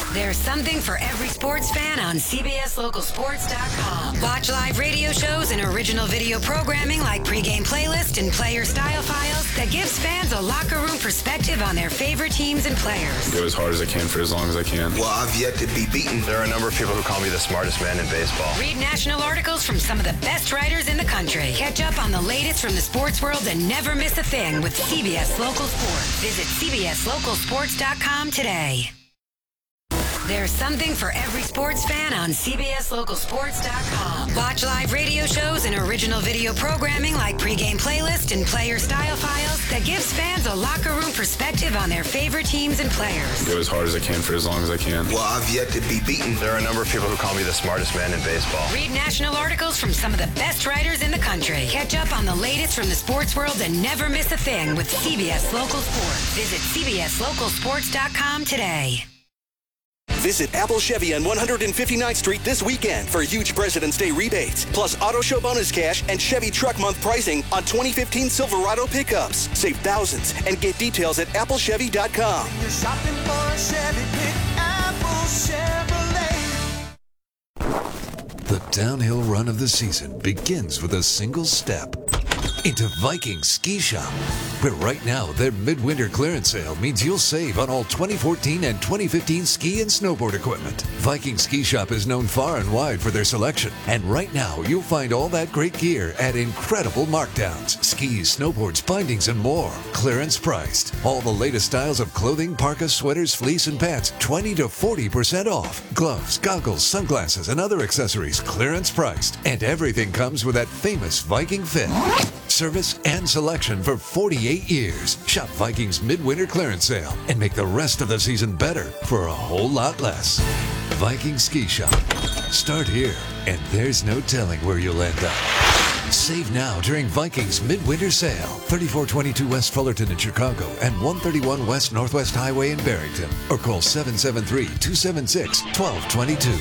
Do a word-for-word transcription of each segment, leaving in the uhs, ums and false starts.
There's something for every sports fan on C B S Local Sports dot com. Watch live radio shows and original video programming like pregame playlist and player style files that gives fans a locker room perspective on their favorite teams and players. Go as hard as I can for as long as I can. Well, I've yet to be beaten. There are a number of people who call me the smartest man in baseball. Read national articles from some of the best writers in the country. Catch up on the latest from the sports world and never miss a thing with C B S Local Sports. Visit C B S Local Sports dot com today. There's something for every sports fan on C B S Local Sports dot com. Watch live radio shows and original video programming like pregame playlist and player style files that gives fans a locker room perspective on their favorite teams and players. Go as hard as I can for as long as I can. Well, I've yet to be beaten. There are a number of people who call me the smartest man in baseball. Read national articles from some of the best writers in the country. Catch up on the latest from the sports world and never miss a thing with C B S Local Sports. Visit C B S Local Sports dot com today. Visit Apple Chevy on one hundred fifty-ninth Street this weekend for huge President's Day rebates, plus Auto Show bonus cash and Chevy Truck Month pricing on twenty fifteen Silverado pickups. Save thousands and get details at apple chevy dot com. You're shopping for a Chevy, pick Apple Chevrolet. The downhill run of the season begins with a single step into Viking Ski Shop, where right now their midwinter clearance sale means you'll save on all twenty fourteen and twenty fifteen ski and snowboard equipment. Viking Ski Shop is known far and wide for their selection, and right now you'll find all that great gear at incredible markdowns. Skis, snowboards, bindings, and more. Clearance priced. All the latest styles of clothing, parkas, sweaters, fleece, and pants, twenty to forty percent off. Gloves, goggles, sunglasses, and other accessories, clearance priced. And everything comes with that famous Viking fit. Service and selection for forty-eight years. Shop Viking's midwinter clearance sale and make the rest of the season better for a whole lot less. Viking Ski Shop. Start here, and there's no telling where you'll end up. Save now during Viking's midwinter sale. thirty-four twenty-two West Fullerton in Chicago and one thirty-one West Northwest Highway in Barrington. Or call seven seven three, two seven six, one two two two.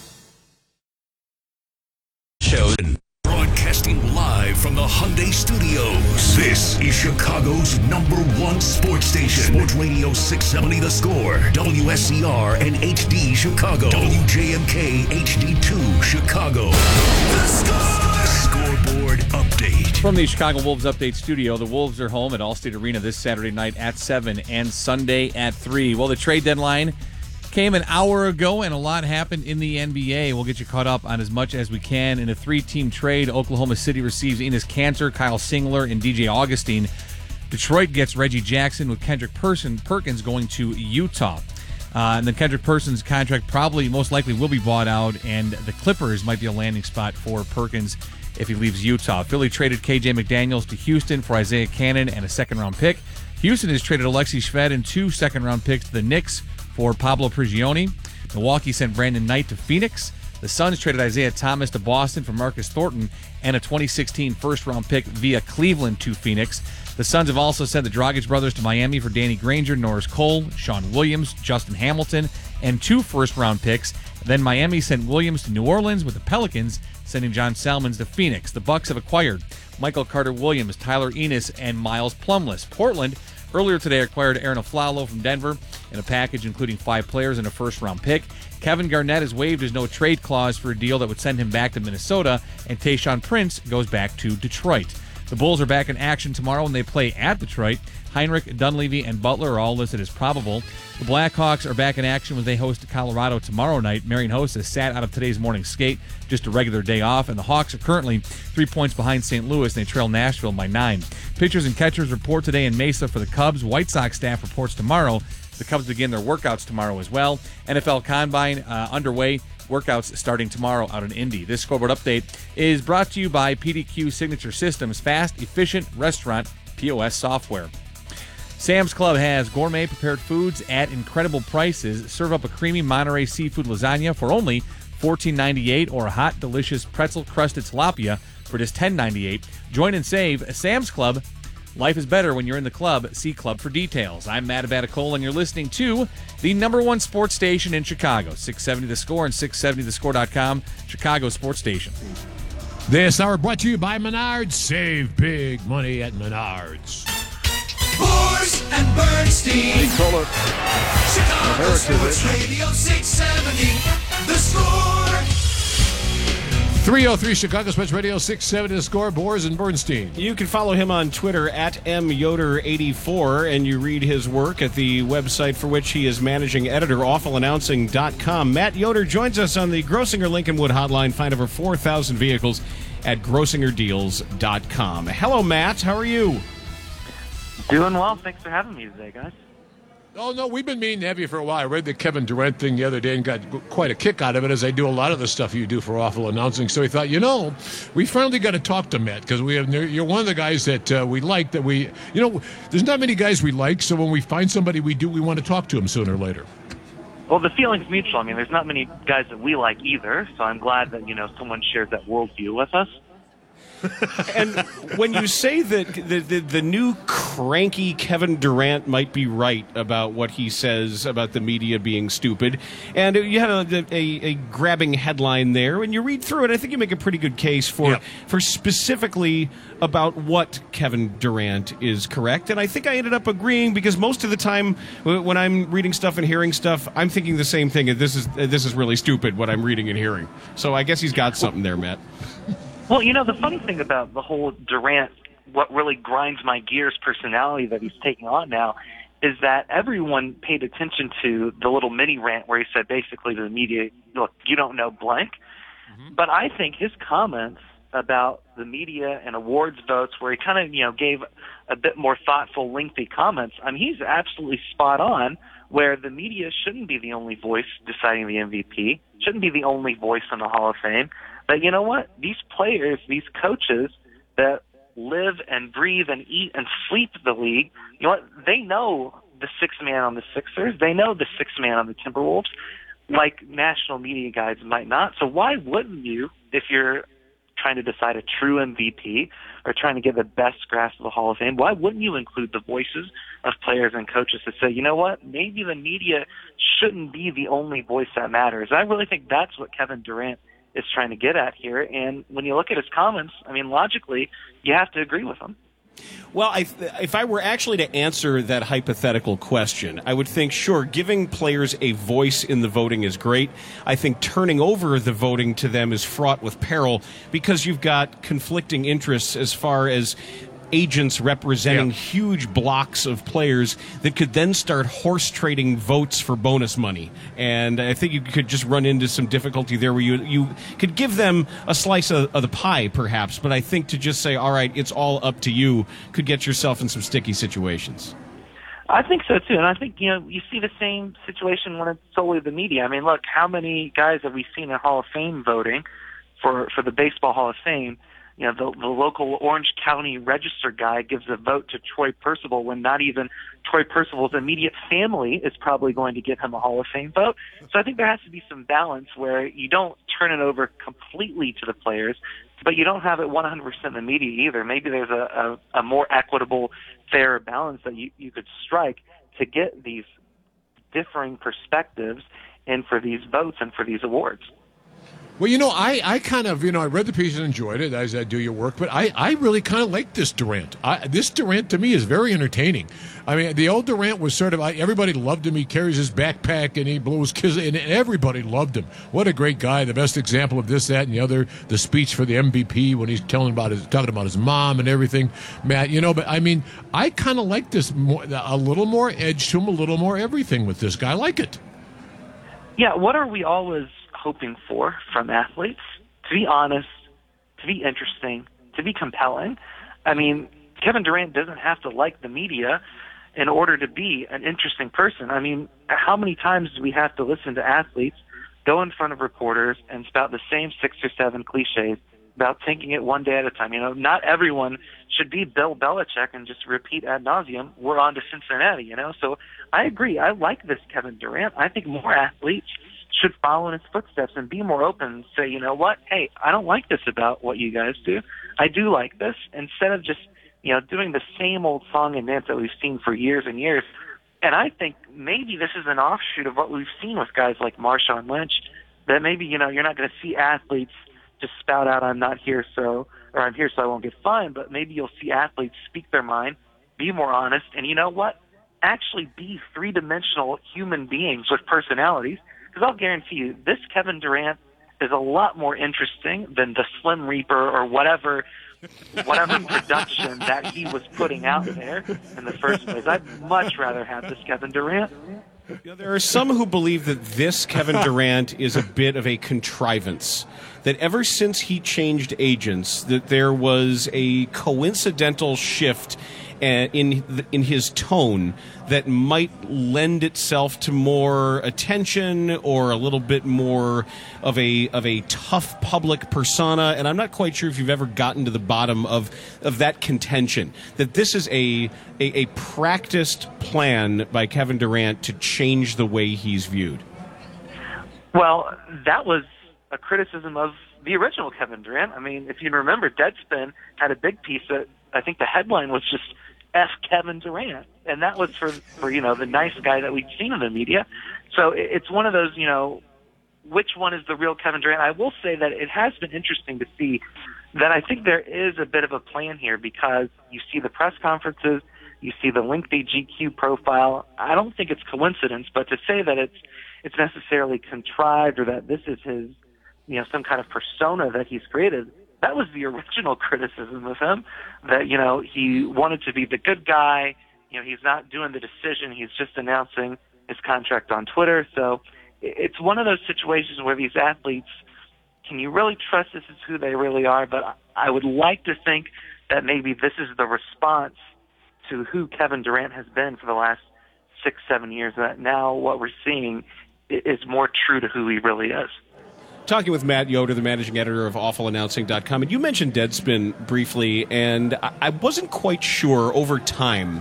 Show. Broadcasting live from the Hyundai Studios. This is Chicago's number one sports station. Sports Radio six seventy The Score. W S C R and H D Chicago. W J M K H D two Chicago. The Score! Scoreboard update. From the Chicago Wolves Update Studio, the Wolves are home at Allstate Arena this Saturday night at seven and Sunday at three. Well, the trade deadline came an hour ago, and a lot happened in the N B A. We'll get you caught up on as much as we can. In a three-team trade, Oklahoma City receives Enes Kanter, Kyle Singler, and D J Augustine. Detroit gets Reggie Jackson with Kendrick Person, Perkins going to Utah. Uh, and then Kendrick Person's contract probably, most likely, will be bought out, and the Clippers might be a landing spot for Perkins if he leaves Utah. Philly traded K J McDaniels to Houston for Isaiah Cannon and a second-round pick. Houston has traded Alexi Shved and two second-round picks to the Knicks for Pablo Prigioni. Milwaukee sent Brandon Knight to Phoenix. The Suns traded Isaiah Thomas to Boston for Marcus Thornton and a twenty sixteen first-round pick via Cleveland to Phoenix. The Suns have also sent the Dragic brothers to Miami for Danny Granger, Norris Cole, Sean Williams, Justin Hamilton, and two first-round picks. Then Miami sent Williams to New Orleans, with the Pelicans sending John Salmons to Phoenix. The Bucks have acquired Michael Carter-Williams, Tyler Enos, and Miles Plumless. Portland earlier today acquired Aaron Aflalo from Denver in a package including five players and a first-round pick. Kevin Garnett has waived his no-trade clause for a deal that would send him back to Minnesota, and Tayshaun Prince goes back to Detroit. The Bulls are back in action tomorrow when they play at Detroit. Heinrich, Dunleavy, and Butler are all listed as probable. The Blackhawks are back in action when they host Colorado tomorrow night. Marian Hossa sat out of today's morning skate, just a regular day off, and the Hawks are currently three points behind Saint Louis, and they trail Nashville by nine. Pitchers and catchers report today in Mesa for the Cubs. White Sox staff reports tomorrow. The Cubs begin their workouts tomorrow as well. N F L Combine uh, underway. Workouts starting tomorrow out in Indy. This scoreboard update is brought to you by P D Q Signature Systems, fast, efficient restaurant P O S software. Sam's Club has gourmet prepared foods at incredible prices. Serve up a creamy Monterey seafood lasagna for only fourteen ninety-eight, or a hot, delicious pretzel-crusted tilapia for just ten ninety-eight. Join and save. Sam's Club. Life is better when you're in the club. See Club for details. I'm Matt Abadicole, and you're listening to the number one sports station in Chicago, six seventy The Score and six seventy the score dot com, Chicago sports station. This hour brought to you by Menards. Save big money at Menards. Boy! Bors and Bernstein. Nicola. Chicago Sports Radio six seventy. The Score. three oh three Chicago Sports Radio six seventy. The Score. Bors and Bernstein. You can follow him on Twitter at M Yoder eighty-four, and you read his work at the website for which he is managing editor, awful announcing dot com. Matt Yoder joins us on the Grossinger Lincolnwood hotline. Find over four thousand vehicles at grossinger deals dot com. Hello, Matt. How are you? Doing well. Thanks for having me today, guys. Oh, no, we've been meaning to have you for a while. I read the Kevin Durant thing the other day and got quite a kick out of it, as I do a lot of the stuff you do for Awful Announcing. So we thought, you know, we finally got to talk to Matt, because we have you're one of the guys that uh, we like, that we, you know, there's not many guys we like, so when we find somebody we do, we want to talk to him sooner or later. Well, the feeling's mutual. I mean, there's not many guys that we like either, so I'm glad that, you know, someone shares that worldview with us. And when you say that the, the the new cranky Kevin Durant might be right about what he says about the media being stupid, and you had a, a, a grabbing headline there, and you read through it, I think you make a pretty good case for yeah. for specifically about what Kevin Durant is correct. And I think I ended up agreeing, because most of the time when I'm reading stuff and hearing stuff, I'm thinking the same thing. This is this is really stupid what I'm reading and hearing. So I guess he's got something there, Matt. Well, you know, the funny thing about the whole Durant, what really grinds my gears personality that he's taking on now, is that everyone paid attention to the little mini rant where he said basically to the media, look, you don't know blank. Mm-hmm. But I think his comments about the media and awards votes, where he kind of, you know, gave a bit more thoughtful, lengthy comments, I mean, he's absolutely spot on, where the media shouldn't be the only voice deciding the M V P, shouldn't be the only voice in the Hall of Fame. But you know what? These players, these coaches that live and breathe and eat and sleep the league, you know what? They know the sixth man on the Sixers. They know the sixth man on the Timberwolves, like national media guys might not. So why wouldn't you, if you're trying to decide a true M V P or trying to get the best grasp of the Hall of Fame, why wouldn't you include the voices of players and coaches to say, you know what, maybe the media shouldn't be the only voice that matters? I really think that's what Kevin Durant is trying to get at here. And when you look at his comments, I mean, logically, you have to agree with him. Well, I, if I were actually to answer that hypothetical question, I would think, sure, giving players a voice in the voting is great. I think turning over the voting to them is fraught with peril, because you've got conflicting interests as far as agents representing yeah. huge blocks of players that could then start horse trading votes for bonus money. And I think you could just run into some difficulty there, where you you could give them a slice of, of the pie, perhaps, but I think to just say, all right, it's all up to you, could get yourself in some sticky situations. I think so, too. And I think, you know, you see the same situation when it's solely the media. I mean, look, how many guys have we seen in Hall of Fame voting for, for the Baseball Hall of Fame? You know, the, the local Orange County Register guy gives a vote to Troy Percival when not even Troy Percival's immediate family is probably going to give him a Hall of Fame vote. So I think there has to be some balance where you don't turn it over completely to the players, but you don't have it one hundred percent in the media either. Maybe there's a, a, a more equitable, fair balance that you, you could strike to get these differing perspectives in for these votes and for these awards. Well, you know, I, I kind of, you know, I read the piece and enjoyed it, as I do your work, but I, I really kind of like this Durant. I, this Durant, to me, is very entertaining. I mean, the old Durant was sort of, everybody loved him. He carries his backpack, and he blew his kiss, and everybody loved him. What a great guy. The best example of this, that, and the other, the speech for the M V P when he's telling about his, talking about his mom and everything. Matt, you know, but I mean, I kind of like this more, a little more edge to him, a little more everything with this guy. I like it. Yeah, what are we always hoping for from athletes? To be honest, to be interesting, to be compelling. I mean, Kevin Durant doesn't have to like the media in order to be an interesting person. I mean, how many times do we have to listen to athletes go in front of reporters and spout the same six or seven cliches about taking it one day at a time? You know, not everyone should be Bill Belichick and just repeat ad nauseum, we're on to Cincinnati, you know? So I agree. I like this Kevin Durant. I think more athletes should follow in his footsteps and be more open and say, you know what, hey, I don't like this about what you guys do. I do like this. Instead of just, you know, doing the same old song and dance that we've seen for years and years. And I think maybe this is an offshoot of what we've seen with guys like Marshawn Lynch, that maybe, you know, you're not going to see athletes just spout out, I'm not here so, or I'm here so I won't get fined, but maybe you'll see athletes speak their mind be more honest, and you know what? Actually be three-dimensional human beings with personalities. Because I'll guarantee you, this Kevin Durant is a lot more interesting than the Slim Reaper or whatever whatever production that he was putting out there in the first place. I'd much rather have this Kevin Durant. You know, there are some who believe that this Kevin Durant is a bit of a contrivance, that ever since he changed agents, that there was a coincidental shift uh, in in his tone that might lend itself to more attention or a little bit more of a of a tough public persona. And I'm not quite sure if you've ever gotten to the bottom of of that contention, that this is a a, a practiced plan by Kevin Durant to change the way he's viewed. Well, that was a criticism of the original Kevin Durant. I mean, if you remember, Deadspin had a big piece that I think the headline was just F Kevin Durant. And that was for, for, you know, the nice guy that we'd seen in the media. So it's one of those, you know, which one is the real Kevin Durant? I will say that it has been interesting to see that I think there is a bit of a plan here, because you see the press conferences, you see the lengthy G Q profile. I don't think it's coincidence, but to say that it's it's necessarily contrived or that this is his, you know, some kind of persona that he's created, that was the original criticism of him, that, you know, he wanted to be the good guy. You know, he's not doing the decision. He's just announcing his contract on Twitter. So it's one of those situations where these athletes, can you really trust this is who they really are? But I would like to think that maybe this is the response to who Kevin Durant has been for the last six, seven years, that now what we're seeing is more true to who he really is. Talking with Matt Yoder, the managing editor of awful announcing dot com, and you mentioned Deadspin briefly, and I wasn't quite sure over time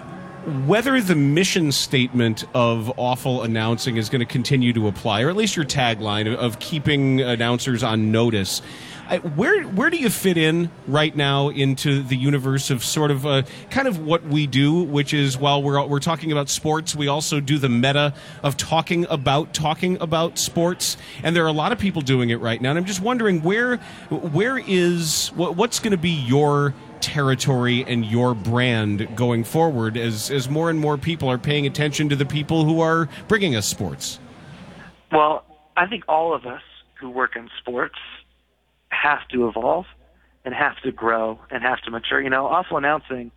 whether the mission statement of Awful Announcing is going to continue to apply, or at least your tagline of keeping announcers on notice. I, where where do you fit in right now into the universe of sort of uh, kind of what we do, which is, while we're we're talking about sports, we also do the meta of talking about talking about sports, and there are a lot of people doing it right now. And I'm just wondering where where is what, what's going to be your territory and your brand going forward as as more and more people are paying attention to the people who are bringing us sports. Well, I think all of us who work in sports have to evolve and have to grow and have to mature. You know, Awful Announcing,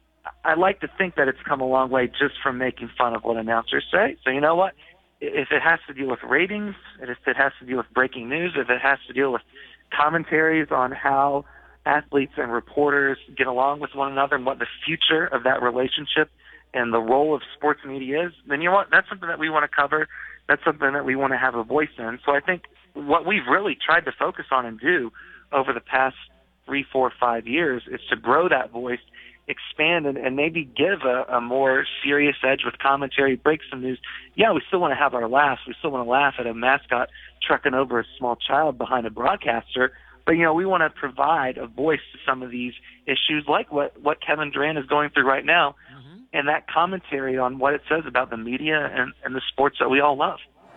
I like to think that it's come a long way just from making fun of what announcers say. So you know what? If it has to deal with ratings, if it has to deal with breaking news, if it has to deal with commentaries on how athletes and reporters get along with one another and what the future of that relationship and the role of sports media is, then you know what? That's something that we want to cover. That's something that we want to have a voice in. So I think what we've really tried to focus on and do over the past three, four, five years is to grow that voice, expand, and, and maybe give a, a more serious edge with commentary, break some news. Yeah, we still want to have our laughs. We still want to laugh at a mascot trucking over a small child behind a broadcaster. But, you know, we want to provide a voice to some of these issues, like what, what Kevin Durant is going through right now, mm-hmm. and that commentary on what it says about the media and, and the sports that we all love.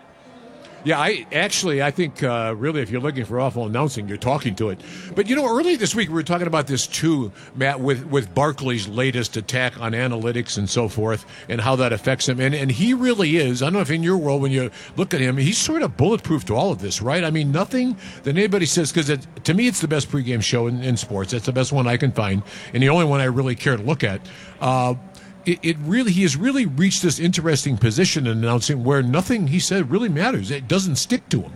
Yeah, I actually, I think uh, really if you're looking for Awful Announcing, you're talking to it. But, you know, earlier this week we were talking about this too, Matt, with, with Barkley's latest attack on analytics and so forth and how that affects him. And and he really is, I don't know if in your world when you look at him, he's sort of bulletproof to all of this, right? I mean, nothing that anybody says, because to me it's the best pregame show in, in sports. It's the best one I can find and the only one I really care to look at. Uh It, it really, he has really reached this interesting position in announcing where nothing he said really matters. It doesn't stick to him.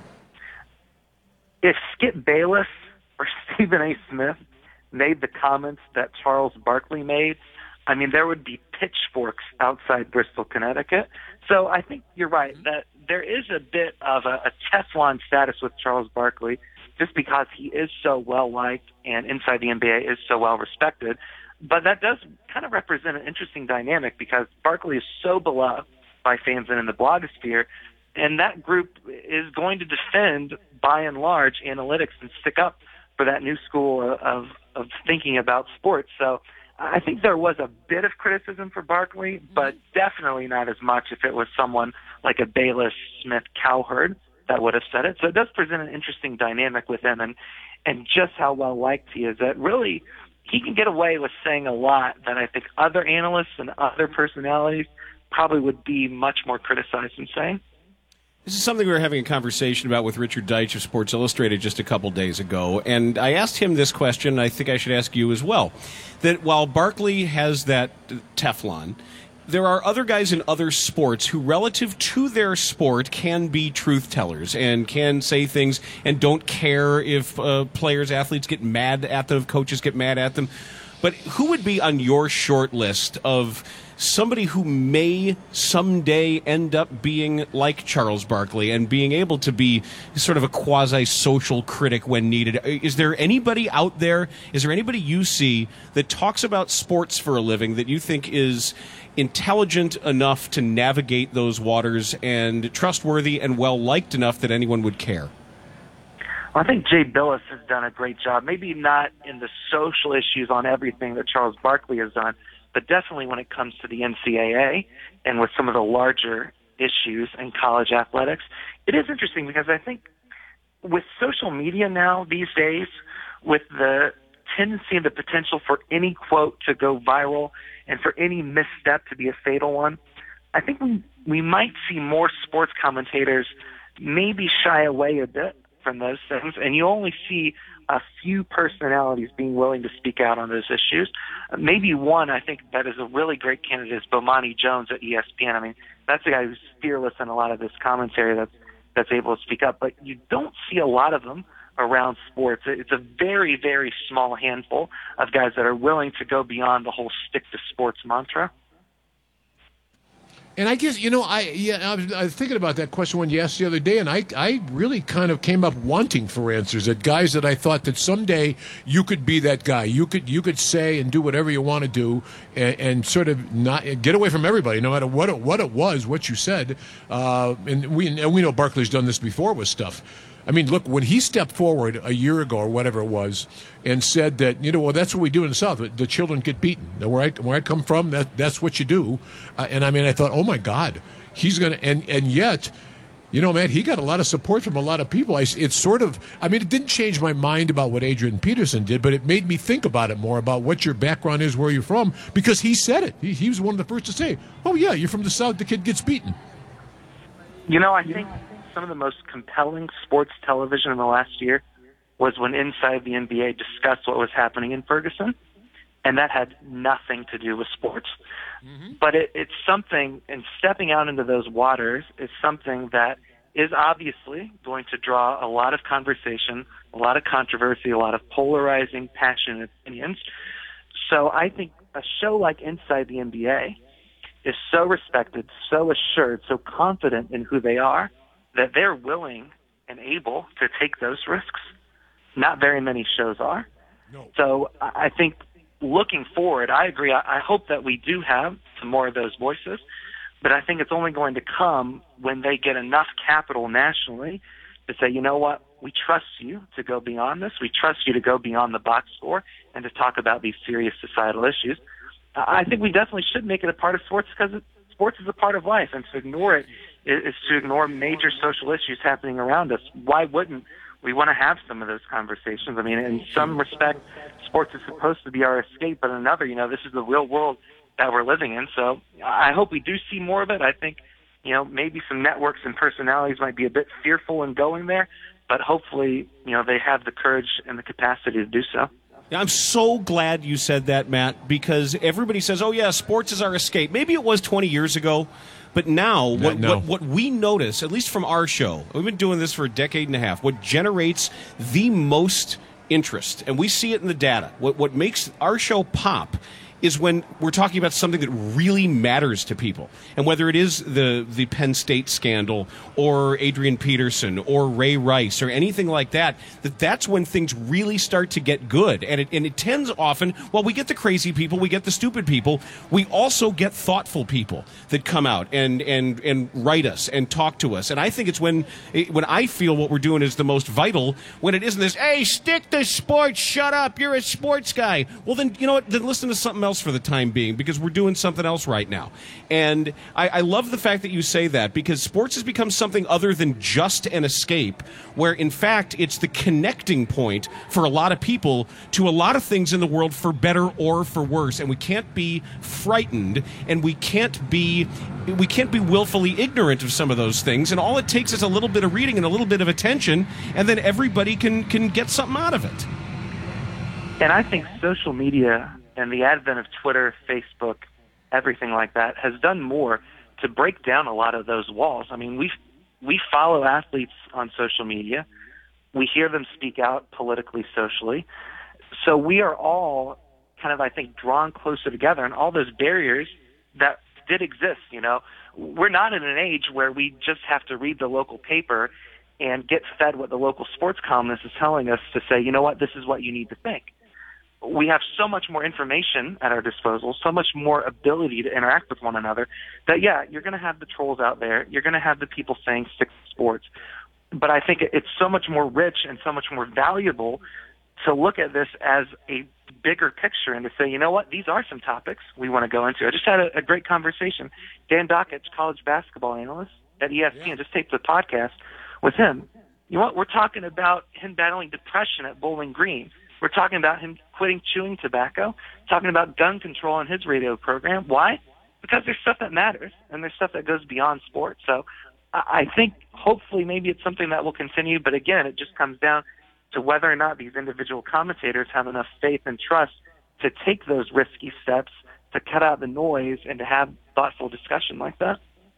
If Skip Bayless or Stephen A. Smith made the comments that Charles Barkley made, I mean, there would be pitchforks outside Bristol, Connecticut. So I think you're right that there is a bit of a, a Teflon status with Charles Barkley just because he is so well-liked and inside the N B A is so well-respected. But that does kind of represent an interesting dynamic because Barkley is so beloved by fans and in the blogosphere, and that group is going to defend, by and large, analytics and stick up for that new school of, of thinking about sports. So I think there was a bit of criticism for Barkley, but definitely not as much if it was someone like a Bayless, Smith, Cowherd that would have said it. So it does present an interesting dynamic with him and, and just how well-liked he is. That really – he can get away with saying a lot that I think other analysts and other personalities probably would be much more criticized in saying. This is something we were having a conversation about with Richard Deitch of Sports Illustrated just a couple days ago, and I asked him this question, and I think I should ask you as well, that while Barkley has that Teflon, there are other guys in other sports who, relative to their sport, can be truth tellers and can say things and don't care if uh, players, athletes get mad at them, if coaches get mad at them. But who would be on your short list of somebody who may someday end up being like Charles Barkley and being able to be sort of a quasi-social critic when needed? Is there anybody out there, is there anybody you see that talks about sports for a living that you think is intelligent enough to navigate those waters and trustworthy and well-liked enough that anyone would care? Well, I think Jay Billis has done a great job, maybe not in the social issues on everything that Charles Barkley has done, but definitely when it comes to the N C double A and with some of the larger issues in college athletics. It is interesting because I think with social media now these days, with the tendency and the potential for any quote to go viral and for any misstep to be a fatal one, I think we, we might see more sports commentators maybe shy away a bit from those things, and you only see a few personalities being willing to speak out on those issues. Uh, maybe one, I think, that is a really great candidate is Bomani Jones at E S P N. I mean, that's a guy who's fearless in a lot of this commentary that's, that's able to speak up, but you don't see a lot of them around sports. It's a very, very small handful of guys that are willing to go beyond the whole stick to sports mantra. And I guess, you know, I yeah, I was, I was thinking about that question when you asked the other day, and I, I really kind of came up wanting for answers at guys that I thought that someday you could be that guy. You could you could say and do whatever you want to do, and, and sort of not get away from everybody, no matter what it, what it was, what you said. Uh, and we and we know Barkley's done this before with stuff. I mean, look, when he stepped forward a year ago or whatever it was and said that, you know, well, that's what we do in the South. The children get beaten. Where I, where I come from, that that's what you do. Uh, and, I mean, I thought, oh, my God, he's going to – and and yet, you know, man, he got a lot of support from a lot of people. I, it's sort of – I mean, it didn't change my mind about what Adrian Peterson did, but it made me think about it more, about what your background is, where you're from, because he said it. He, he was one of the first to say, oh, yeah, you're from the South, the kid gets beaten. You know, I think – some of the most compelling sports television in the last year was when Inside the N B A discussed what was happening in Ferguson, and that had nothing to do with sports. Mm-hmm. But it, it's something, and stepping out into those waters is something that is obviously going to draw a lot of conversation, a lot of controversy, a lot of polarizing, passionate opinions. So I think a show like Inside the N B A is so respected, so assured, so confident in who they are, that they're willing and able to take those risks. Not very many shows are. No. So I think looking forward, I agree. I hope that we do have some more of those voices, but I think it's only going to come when they get enough capital nationally to say, you know what, we trust you to go beyond this. We trust you to go beyond the box score and to talk about these serious societal issues. I think we definitely should make it a part of sports because sports is a part of life, and to ignore it is to ignore major social issues happening around us. Why wouldn't we want to have some of those conversations? I mean, in some respect, sports is supposed to be our escape, but in another, you know, this is the real world that we're living in. So I hope we do see more of it. I think, you know, maybe some networks and personalities might be a bit fearful in going there, but hopefully, you know, they have the courage and the capacity to do so. I'm so glad you said that, Matt, because everybody says, oh, yeah, sports is our escape. Maybe it was twenty years ago. But now, what, no. what, what we notice, at least from our show, we've been doing this for a decade and a half, what generates the most interest, and we see it in the data, what, what makes our show pop is when we're talking about something that really matters to people. And whether it is the, the Penn State scandal or Adrian Peterson or Ray Rice or anything like that, that that's when things really start to get good. And it, and it tends often, well, we get the crazy people, we get the stupid people, we also get thoughtful people that come out and, and, and write us and talk to us. And I think it's when, when I feel what we're doing is the most vital, when it isn't this, hey, stick to sports, shut up, you're a sports guy. Well, then, you know what, then listen to something else else for the time being because we're doing something else right now. And I, I love the fact that you say that because sports has become something other than just an escape, where in fact it's the connecting point for a lot of people to a lot of things in the world, for better or for worse. And we can't be frightened, and we can't be we can't be willfully ignorant of some of those things. And all it takes is a little bit of reading and a little bit of attention, and then everybody can can get something out of it. And I think social media and the advent of Twitter, Facebook, everything like that has done more to break down a lot of those walls. I mean, we we follow athletes on social media. We hear them speak out politically, socially. So we are all kind of, I think, drawn closer together, and all those barriers that did exist, you know. We're not in an age where we just have to read the local paper and get fed what the local sports columnist is telling us to say, you know what, this is what you need to think. We have so much more information at our disposal, so much more ability to interact with one another that, yeah, you're going to have the trolls out there. You're going to have the people saying stick to sports. But I think it's so much more rich and so much more valuable to look at this as a bigger picture and to say, you know what, these are some topics we want to go into. I just had a, a great conversation. Dan Dockett, college basketball analyst at E S P N, yeah. just taped the podcast with him. You know what, we're talking about him battling depression at Bowling Green. We're talking about him quitting chewing tobacco, talking about gun control on his radio program. Why? Because there's stuff that matters, and there's stuff that goes beyond sports. So I think hopefully maybe it's something that will continue, but again, it just comes down to whether or not these individual commentators have enough faith and trust to take those risky steps, to cut out the noise, and to have thoughtful discussion like that.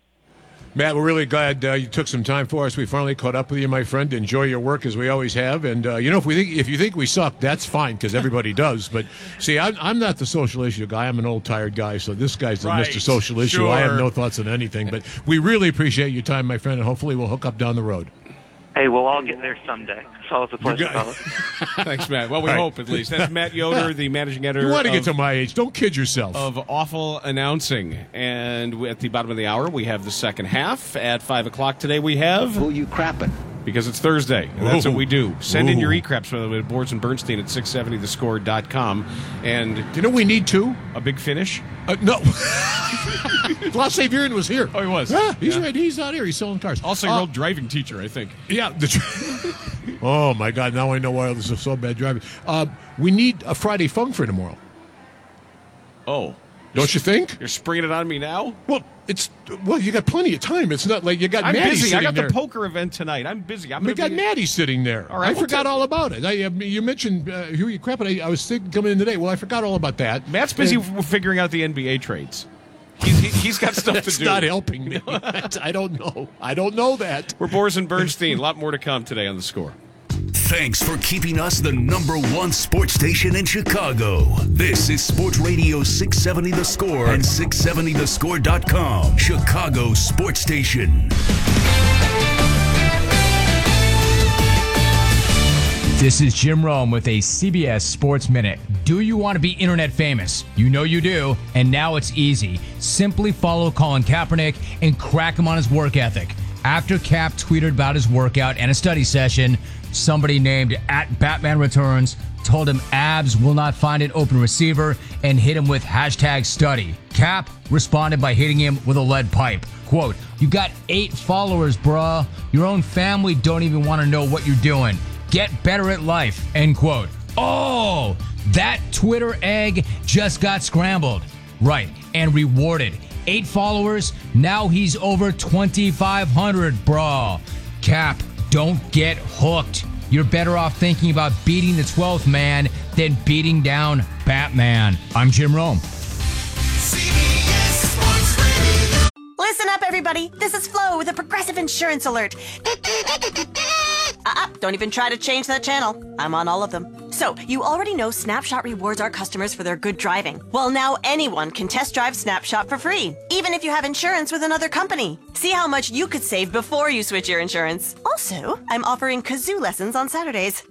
Matt, we're really glad uh, you took some time for us. We finally caught up with you, my friend. Enjoy your work as we always have. And uh, you know, if we think if you think we suck, that's fine because everybody does. But see, I'm, I'm not the social issue guy. I'm an old tired guy. So this guy's the right. Mister Social Issue. Sure. I have no thoughts on anything. But we really appreciate your time, my friend, and hopefully we'll hook up down the road. Hey, we'll all get there someday. It's always a pleasure, fellas. Thanks, Matt. Well, we Right. hope, at least. That's Matt Yoder, the managing editor. You want to of, get to my age. Don't kid yourself. Of Awful Announcing. And at the bottom of the hour, we have the second half. At five o'clock today, we have... Who you crapping? Because it's Thursday, and that's Ooh. what we do. Send in Ooh. your e-craps, by the way, to Boards and Bernstein at six seventy the score dot com. And Do you know we need two? a big finish? Uh, no. La Savierian was here. Oh, he was. Yeah, he's Yeah. right. He's out here. He's selling cars. Also, your Uh, old driving teacher, I think. Yeah. The tr- oh, my God. Now I know why this is so bad driving. Uh, we need a Friday Funk for tomorrow. Oh. Don't you think? You're springing it on me now? Well, it's well. You got plenty of time. It's not like you got I'm Maddie busy. I sitting got there. the poker event tonight. I'm busy. I'm We gonna got be... Maddie sitting there. All right, I we'll forgot ta- all about it. I, uh, you mentioned uh, who you crap, and I, I was thinking coming in today. Well, I forgot all about that. Matt's busy And f- figuring out the N B A trades. He's, he, he's got stuff to That's do. not helping me. I don't know. I don't know that. We're Boris and Bernstein. A lot more to come today on The Score. Thanks for keeping us the number one sports station in Chicago. This is Sports Radio six seventy The Score and six seventy the score dot com, Chicago's sports station. This is Jim Rome with a C B S Sports Minute. Do you want to be internet famous? You know you do, and now it's easy. Simply follow Colin Kaepernick and crack him on his work ethic. After Cap tweeted about his workout and a study session, somebody named at Batman Returns told him abs will not find an open receiver and hit him with hashtag study. Cap responded by hitting him with a lead pipe. Quote, "You got eight followers, bruh. Your own family don't even want to know what you're doing. Get better at life," end quote. Oh, that Twitter egg just got scrambled. Right, and rewarded. Eight followers, now he's over twenty-five hundred, bruh. Cap, don't get hooked. You're better off thinking about beating the twelfth man than beating down Batman. I'm Jim Rome. Listen up, everybody. This is Flo with a Progressive Insurance Alert. Uh-uh, don't even try to change that channel. I'm on all of them. So, you already know Snapshot rewards our customers for their good driving. Well, now anyone can test drive Snapshot for free, even if you have insurance with another company. See how much you could save before you switch your insurance. Also, I'm offering kazoo lessons on Saturdays.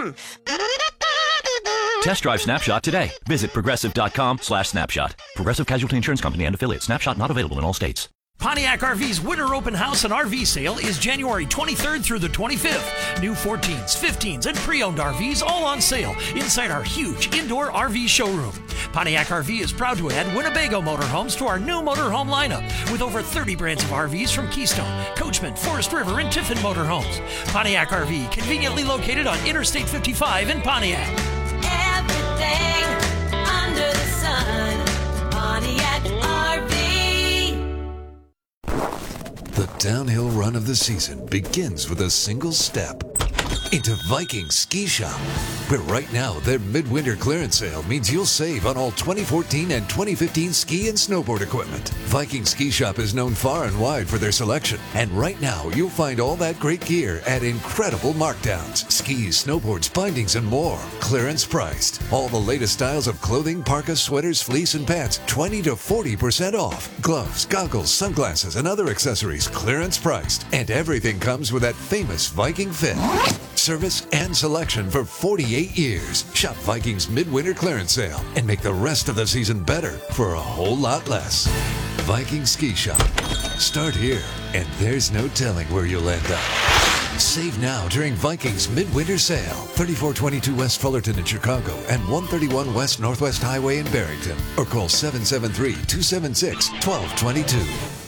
Test drive Snapshot today. Visit progressive dot com slash snapshot. Progressive Casualty Insurance Company and affiliates. Snapshot not available in all states. Pontiac R V's Winter Open House and R V Sale is January twenty-third through the twenty-fifth. New fourteens, fifteens, and pre-owned R Vs all on sale inside our huge indoor R V showroom. Pontiac R V is proud to add Winnebago motorhomes to our new motorhome lineup with over thirty brands of R Vs from Keystone, Coachman, Forest River, and Tiffin Motorhomes. Pontiac R V, conveniently located on Interstate fifty-five in Pontiac. Everything under the sun. Pontiac R V. The downhill run of the season begins with a single step into Viking Ski Shop, where right now their midwinter clearance sale means you'll save on all twenty fourteen and twenty fifteen ski and snowboard equipment. Viking Ski Shop is known far and wide for their selection, and right now you'll find all that great gear at incredible markdowns. Skis, snowboards, bindings, and more. Clearance priced. All the latest styles of clothing, parkas, sweaters, fleece, and pants, twenty to forty percent off. Gloves, goggles, sunglasses, and other accessories, clearance priced. And everything comes with that famous Viking fit. Service and selection for forty-eight years. Shop Viking's midwinter clearance sale and make the rest of the season better for a whole lot less. Viking Ski Shop. Start here, and there's no telling where you'll end up. Save now during Viking's midwinter sale. thirty-four twenty-two West Fullerton in Chicago and one thirty-one West Northwest Highway in Barrington. Or call seven seven three, two seven six, one two two two.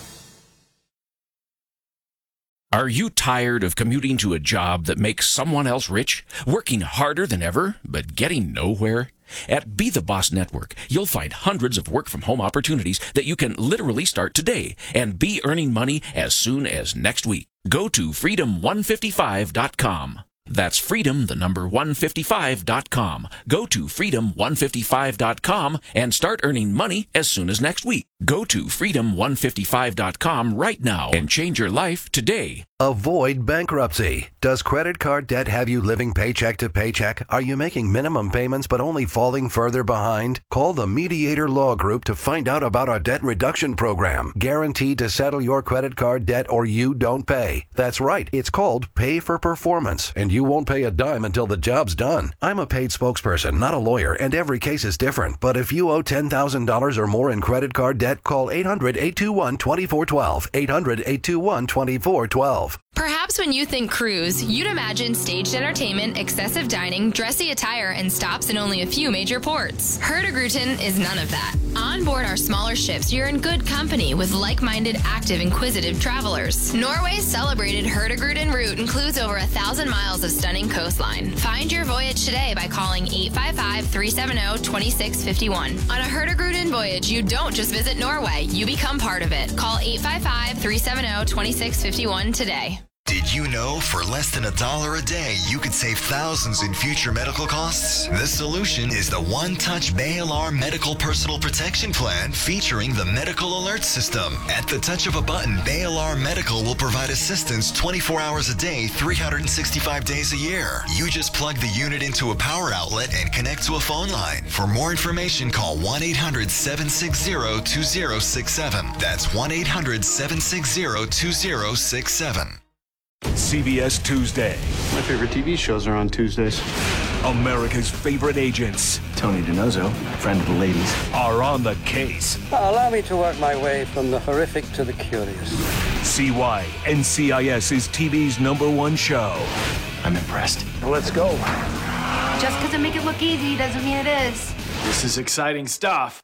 Are you tired of commuting to a job that makes someone else rich, working harder than ever, but getting nowhere? At Be The Boss Network, you'll find hundreds of work-from-home opportunities that you can literally start today and be earning money as soon as next week. Go to freedom one fifty-five dot com. That's freedom, the number one fifty-five dot com. Go to freedom one fifty-five dot com and start earning money as soon as next week. Go to freedom one fifty-five dot com right now and change your life today. Avoid bankruptcy. Does credit card debt have you living paycheck to paycheck? Are you making minimum payments but only falling further behind? Call the Mediator Law Group to find out about our debt reduction program. Guaranteed to settle your credit card debt or you don't pay. That's right. It's called Pay for Performance, and you won't pay a dime until the job's done. I'm a paid spokesperson, not a lawyer, and every case is different. But if you owe ten thousand dollars or more in credit card debt, call eight hundred, eight two one, two four one two. eight hundred, eight two one, two four one two. Perhaps when you think cruise, you'd imagine staged entertainment, excessive dining, dressy attire, and stops in only a few major ports. Hurtigruten is none of that. On board our smaller ships, you're in good company with like-minded, active, inquisitive travelers. Norway's celebrated Hurtigruten route includes over a thousand miles of stunning coastline. Find your voyage today by calling eight five five, three seven zero, two six five one. On a Hurtigruten voyage, you don't just visit Norway, you become part of it. Call eight five five, three seven zero, two six five one today. Did you know for less than a dollar a day, you could save thousands in future medical costs? The solution is the One-Touch Bay Alarm Medical Personal Protection Plan featuring the Medical Alert System. At the touch of a button, Bay Alarm Medical will provide assistance twenty-four hours a day, three hundred sixty-five days a year. You just plug the unit into a power outlet and connect to a phone line. For more information, call one eight hundred, seven six zero, two zero six seven. That's one eight hundred, seven six zero, two zero six seven. C B S Tuesday. My favorite T V shows are on Tuesdays. America's favorite agents. Tony DiNozzo, friend of the ladies. Are on the case. Allow me to work my way from the horrific to the curious. See why N C I S is T V's number one show. I'm impressed. Well, let's go. Just because I make it look easy doesn't mean it is. This is exciting stuff.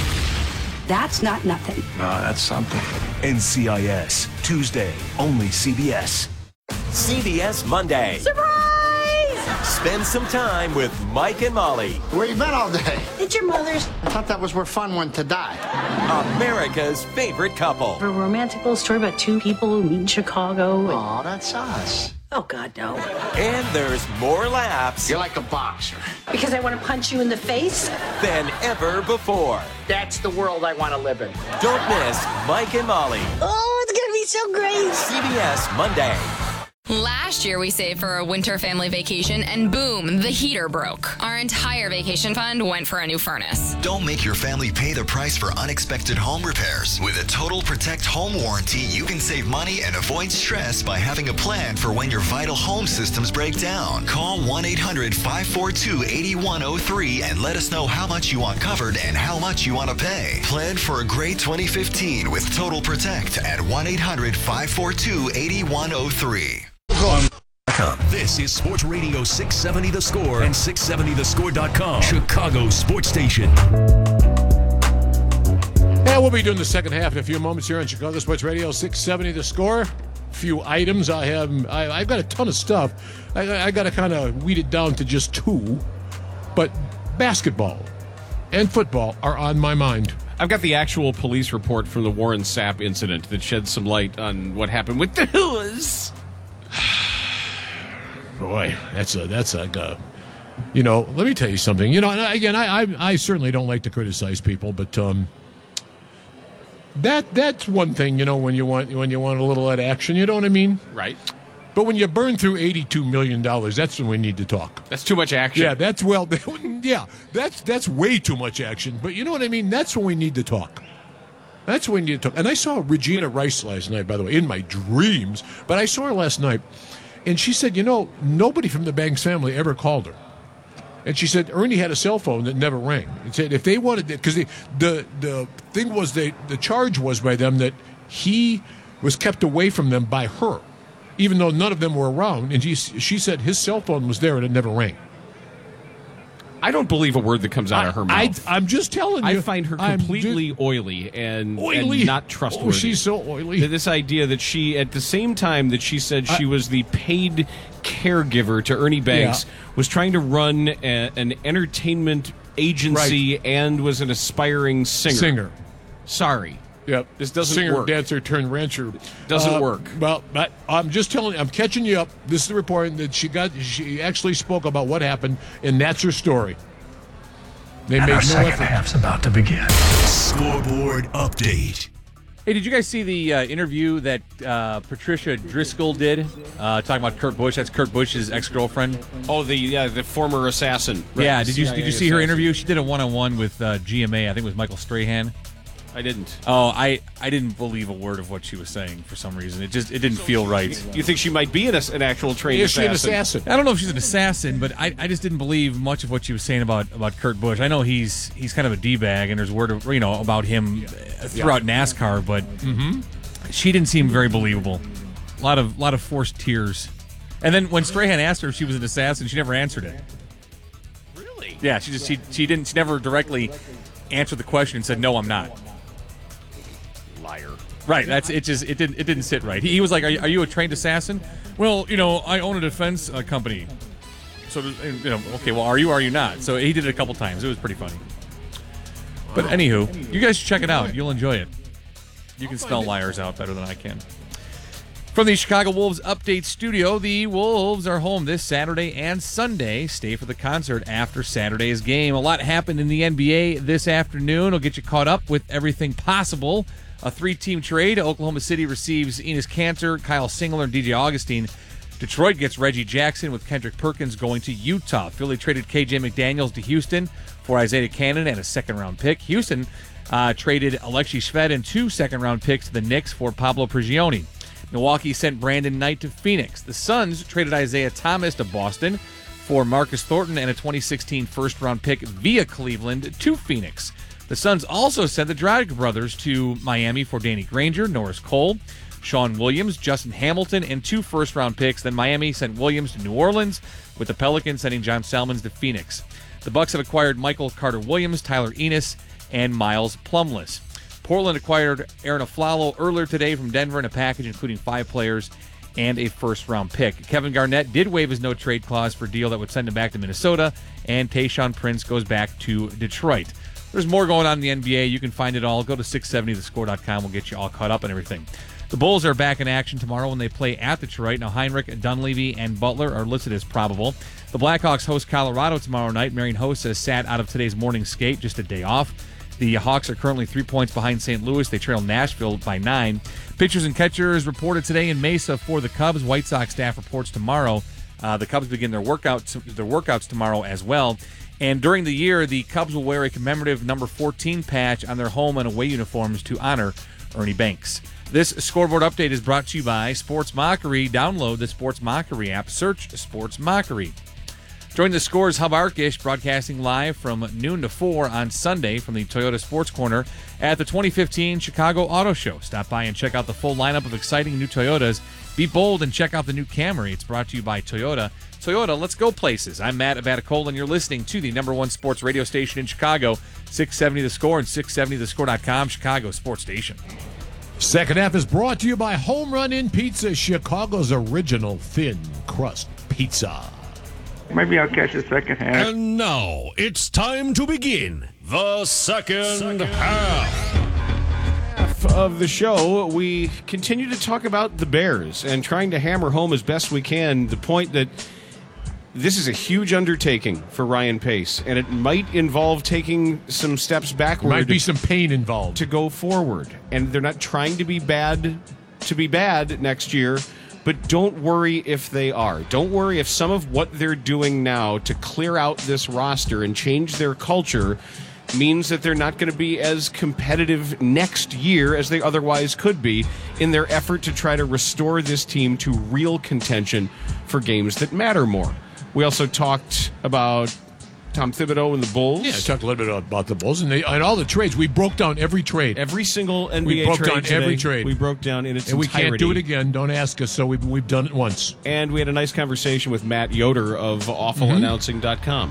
That's not nothing. No, that's something. N C I S, Tuesday, only C B S. C B S Monday. Surprise! Spend some time with Mike and Molly. Where you been all day? It's your mother's. I thought that was where fun went to die. America's favorite couple. A romantic little story about two people who meet in Chicago. And... Oh, that's us. Oh, God, no. And there's more laughs. You're like a boxer. Because I want to punch you in the face? Than ever before. That's the world I want to live in. Don't miss Mike and Molly. Oh, it's going to be so great. C B S Monday. Last year, we saved for a winter family vacation, and boom, the heater broke. Our entire vacation fund went for a new furnace. Don't make your family pay the price for unexpected home repairs. With a Total Protect home warranty, you can save money and avoid stress by having a plan for when your vital home systems break down. Call one eight hundred five four two eight one zero three and let us know how much you want covered and how much you want to pay. Plan for a great twenty fifteen with Total Protect at one eight hundred five four two eight one zero three. This is Sports Radio six seventy The Score and six seventy the score dot com, Chicago sports station. Yeah, we'll be doing the second half in a few moments here on Chicago Sports Radio six seventy The Score. A few items. I have, I, I've got a ton of stuff. I, I got to kind of weed it down to just two. But basketball and football are on my mind. I've got the actual police report from the Warren Sapp incident that sheds some light on what happened with the Who's. Boy, that's a that's a, uh, you know. Let me tell you something. You know, and I, again, I, I I certainly don't like to criticize people, but um, that that's one thing. You know, when you want when you want a little of that action, you know what I mean? Right. But when you burn through eighty-two million dollars, that's when we need to talk. That's too much action. Yeah, that's well, yeah, that's that's way too much action. But you know what I mean? That's when we need to talk. That's when we need to talk. And I saw Regina Rice last night, by the way, in my dreams. But I saw her last night. And she said, you know, nobody from the Banks family ever called her. And she said Ernie had a cell phone that never rang. And said if they wanted, because the, the the thing was, they the charge was by them that he was kept away from them by her, even though none of them were around. And she, she said his cell phone was there and it never rang. I don't believe a word that comes out I, of her mouth. I, I'm just telling you. I find her completely just, oily and, oily. and not trustworthy. Oh, she's so oily. This idea that she, at the same time that she said she I, was the paid caregiver to Ernie Banks, yeah. was trying to run a, an entertainment agency right. and was an aspiring singer. Singer. Sorry. Yep. This doesn't Singer, work. dancer, turned rancher. Doesn't uh, work. Well, but I'm just telling you, I'm catching you up. This is the report that she got. She actually spoke about what happened, and that's her story. They and made our no second effort. half's about to begin. Scoreboard update. Hey, did you guys see the uh, interview that uh, Patricia Driscoll did uh, talking about Kurt Busch? That's Kurt Busch's ex-girlfriend. Oh, the yeah, the former assassin. Right. Yeah, did you C I A did you see assassin. her interview? She did a one-on-one with uh, G M A. I think it was Michael Strahan. I didn't. Oh, I, I didn't believe a word of what she was saying for some reason. It just it didn't feel right. You think she might be an, an actual trained Is she an assassin? assassin? I don't know if she's an assassin, but I, I just didn't believe much of what she was saying about, about Kurt Busch. I know he's he's kind of a D-bag, and there's word of, you know about him throughout NASCAR, but mm-hmm. she didn't seem very believable. A lot of lot of forced tears. And then when Strahan asked her if she was an assassin, she never answered it. Really? Yeah, she just she she didn't she never directly answered the question and said, "No, I'm not." Liar. Right. That's it. Just it didn't it didn't sit right. He, he was like, are you, "Are you a trained assassin?" Well, you know, I own a defense uh, company. So you know, okay. Well, are you? Or are you not? So he did it a couple times. It was pretty funny. But anywho, you guys should check it out. You'll enjoy it. You can spell liars out better than I can. From the Chicago Wolves Update Studio, the Wolves are home this Saturday and Sunday. Stay for the concert after Saturday's game. A lot happened in the N B A this afternoon. We'll get you caught up with everything possible. A three-team trade. Oklahoma City receives Enes Kanter, Kyle Singler, and D J Augustine. Detroit gets Reggie Jackson with Kendrick Perkins going to Utah. Philly traded K J McDaniels to Houston for Isaiah Cannon and a second-round pick. Houston uh, traded Alexi Shved and two second-round picks to the Knicks for Pablo Prigioni. Milwaukee sent Brandon Knight to Phoenix. The Suns traded Isaiah Thomas to Boston for Marcus Thornton and a twenty sixteen first-round pick via Cleveland to Phoenix. The Suns also sent the Dragic brothers to Miami for Danny Granger, Norris Cole, Sean Williams, Justin Hamilton, and two first-round picks. Then Miami sent Williams to New Orleans, with the Pelicans sending John Salmons to Phoenix. The Bucks have acquired Michael Carter-Williams, Tyler Enos, and Miles Plumless. Portland acquired Aaron Aflalo earlier today from Denver in a package including five players and a first-round pick. Kevin Garnett did waive his no-trade clause for a deal that would send him back to Minnesota, and Tayshaun Prince goes back to Detroit. There's more going on in the N B A. You can find it all. Go to six seventy the score dot com. We'll get you all caught up and everything. The Bulls are back in action tomorrow when they play at Detroit. Now, Heinrich, Dunleavy, and Butler are listed as probable. The Blackhawks host Colorado tomorrow night. Marian Hossa has sat out of today's morning skate, just a day off. The Hawks are currently three points behind Saint Louis. They trail Nashville by nine. Pitchers and catchers reported today in Mesa for the Cubs. White Sox staff reports tomorrow. Uh, the Cubs begin their workouts, their workouts tomorrow as well. And during the year, the Cubs will wear a commemorative number fourteen patch on their home and away uniforms to honor Ernie Banks. This scoreboard update is brought to you by Sports Mockery. Download the Sports Mockery app. Search Sports Mockery. Join the Scores Hub Arkish, broadcasting live from noon to four on Sunday from the Toyota Sports Corner at the twenty fifteen Chicago Auto Show. Stop by and check out the full lineup of exciting new Toyotas. Be bold and check out the new Camry. It's brought to you by Toyota. Toyota, let's go places. I'm Matt Abaticola, and you're listening to the number one sports radio station in Chicago, six seventy The Score and six seventy the score dot com, Chicago Sports Station. Second half is brought to you by Home Run Inn Pizza, Chicago's original thin crust pizza. Maybe I'll catch the second half. And now it's time to begin the second, second half. Half of the show, we continue to talk about the Bears and trying to hammer home as best we can the point that this is a huge undertaking for Ryan Pace, and it might involve taking some steps backward. Might be some pain involved to go forward, and they're not trying to be bad to be bad next year. But don't worry if they are. Don't worry if some of what they're doing now to clear out this roster and change their culture means that they're not going to be as competitive next year as they otherwise could be in their effort to try to restore this team to real contention for games that matter more. We also talked about Tom Thibodeau and the Bulls. Yeah, I talked a little bit about the Bulls and, they, and all the trades. We broke down every trade. Every single N B A we broke trade down today, every trade. We broke down in its and entirety. And we can't do it again. Don't ask us. So we've, we've done it once. And we had a nice conversation with Matt Yoder of awful announcing dot com.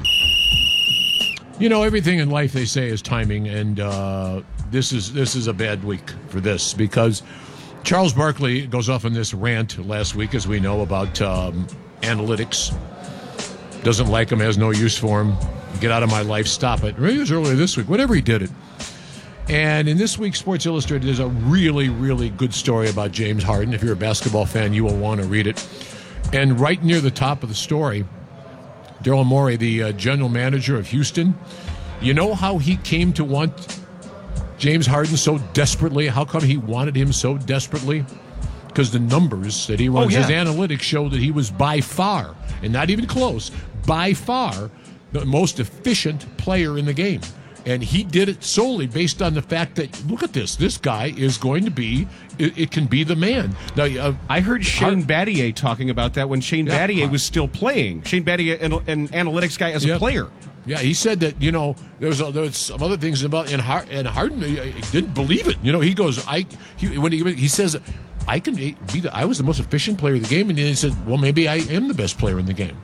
You know, everything in life they say is timing, and uh, this is this is a bad week for this because Charles Barkley goes off on this rant last week, as we know, about um, analytics. Doesn't like him, has no use for him. Get out of my life, stop it. Maybe it was earlier this week, whatever he did it. And in this week's Sports Illustrated, there's a really, really good story about James Harden. If you're a basketball fan, you will want to read it. And right near the top of the story, Daryl Morey, the uh, general manager of Houston, you know how he came to want James Harden so desperately? How come he wanted him so desperately? Because the numbers that he runs, oh, yeah. his analytics show that he was by far, and not even close, by far the most efficient player in the game. And he did it solely based on the fact that, look at this, this guy is going to be, it, it can be the man. Now, uh, I heard Shane Hart- Battier talking about that when Shane yeah, Battier was still playing. Shane Battier, an, an analytics guy as a yeah. player. Yeah, he said that, you know, there was, there was some other things about, and, Har- and Harden he didn't believe it. You know, he goes, I, he, when he, he says, I can be the, I was the most efficient player in the game, and then he said, well, maybe I am the best player in the game.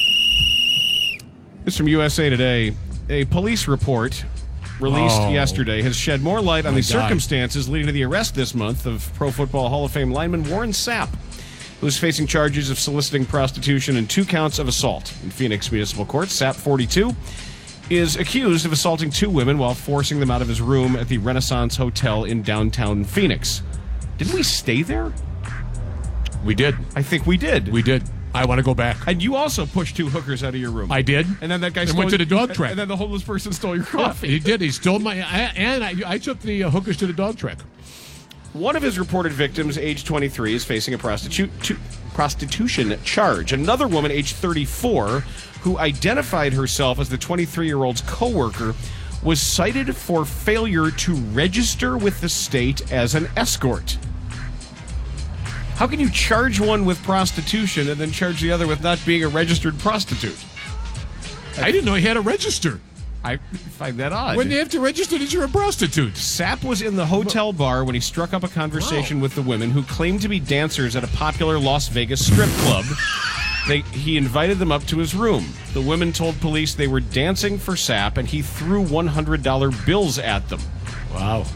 This is from U S A Today. A police report released oh, yesterday has shed more light on the God. circumstances leading to the arrest this month of Pro Football Hall of Fame lineman Warren Sapp, who is facing charges of soliciting prostitution and two counts of assault in Phoenix Municipal Court. Sapp, forty-two, is accused of assaulting two women while forcing them out of his room at the Renaissance Hotel in downtown Phoenix. Didn't we stay there? We did. I think we did. We did. I want to go back. And you also pushed two hookers out of your room. I did. And then that guy and stole, went to the dog track. And then the homeless person stole your coffee. Yeah, he did. He stole my... I, and I, I took the uh, hookers to the dog track. One of his reported victims, age twenty-three, is facing a prostitu- to, prostitution charge. Another woman, age thirty-four, who identified herself as the twenty-three-year-old's coworker, was cited for failure to register with the state as an escort. How can you charge one with prostitution and then charge the other with not being a registered prostitute? I didn't know he had to register. I find that odd. When they have to register that you're a prostitute. Sapp was in the hotel bar when he struck up a conversation wow. with the women who claimed to be dancers at a popular Las Vegas strip club. They, he invited them up to his room. The women told police they were dancing for Sapp, and he threw one hundred dollar bills at them. Wow.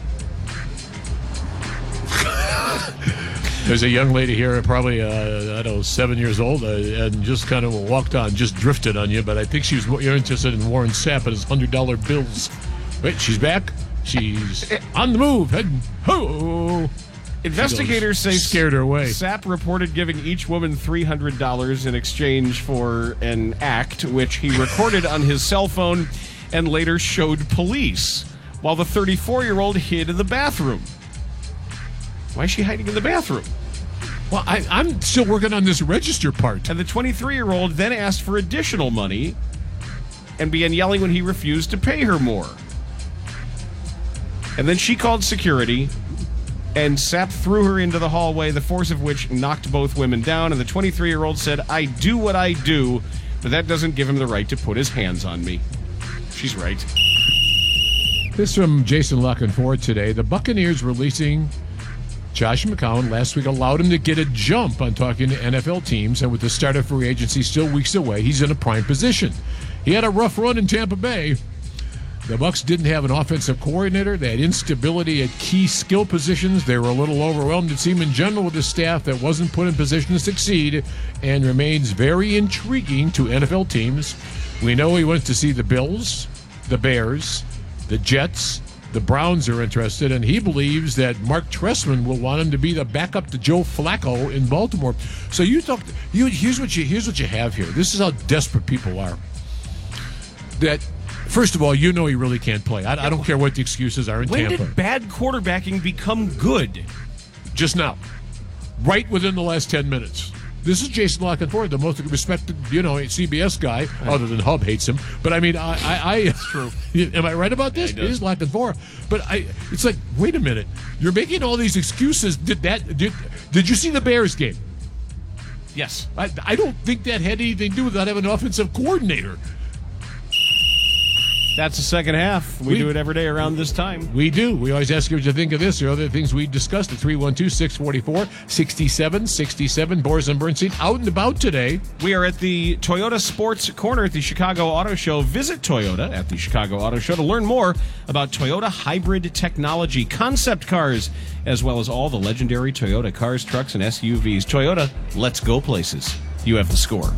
There's a young lady here, probably, uh, I don't know, seven years old, uh, and just kind of walked on, just drifted on you, but I think she was more interested in Warren Sapp and his one hundred dollar bills. Wait, she's back? She's on the move. Heading, ho! Investigators say scared her away. Sapp reported giving each woman three hundred dollars in exchange for an act, which he recorded on his cell phone and later showed police. while the thirty-four-year-old hid in the bathroom. Why is she hiding in the bathroom? Well, I, I'm still working on this register part. And the twenty-three-year-old then asked for additional money and began yelling when he refused to pay her more. And then she called security and Sapp threw her into the hallway, the force of which knocked both women down. And the twenty-three-year-old said, "I do what I do, but that doesn't give him the right to put his hands on me." She's right. This from Jason La Canfora today. The Buccaneers releasing Josh McCown last week allowed him to get a jump on talking to N F L teams, and with the start of free agency still weeks away, he's in a prime position. He had a rough run in Tampa Bay. The Bucs didn't have an offensive coordinator. They had instability at key skill positions. They were a little overwhelmed, it seemed, in general with a staff that wasn't put in position to succeed and remains very intriguing to N F L teams. We know he wants to see the Bills, the Bears, the Jets. The Browns are interested, and he believes that Mark Trestman will want him to be the backup to Joe Flacco in Baltimore. So you talk. You here's what you here's what you have here. This is how desperate people are. That first of all, you know he really can't play. I, I don't care what the excuses are in when Tampa. When did bad quarterbacking become good? Just now, right within the last ten minutes. This is Jason La Canfora, the most respected, you know, C B S guy, other than Hub hates him. But I mean, I, I, I That's true. Am I right about this? Yeah, it is La Canfora. But I, it's like, wait a minute, you're making all these excuses. Did that? Did, did you see the Bears game? Yes. I, I don't think that had anything to do with not having an offensive coordinator. That's the second half. We, we do it every day around this time. We do. We always ask you what you think of this or other things we discussed at three one two, six four four, six seven six seven. Boris and Bernstein out and about today. We are at the Toyota Sports Corner at the Chicago Auto Show. Visit Toyota at the Chicago Auto Show to learn more about Toyota hybrid technology, concept cars, as well as all the legendary Toyota cars, trucks, and S U Vs. Toyota, let's go places. You have the score.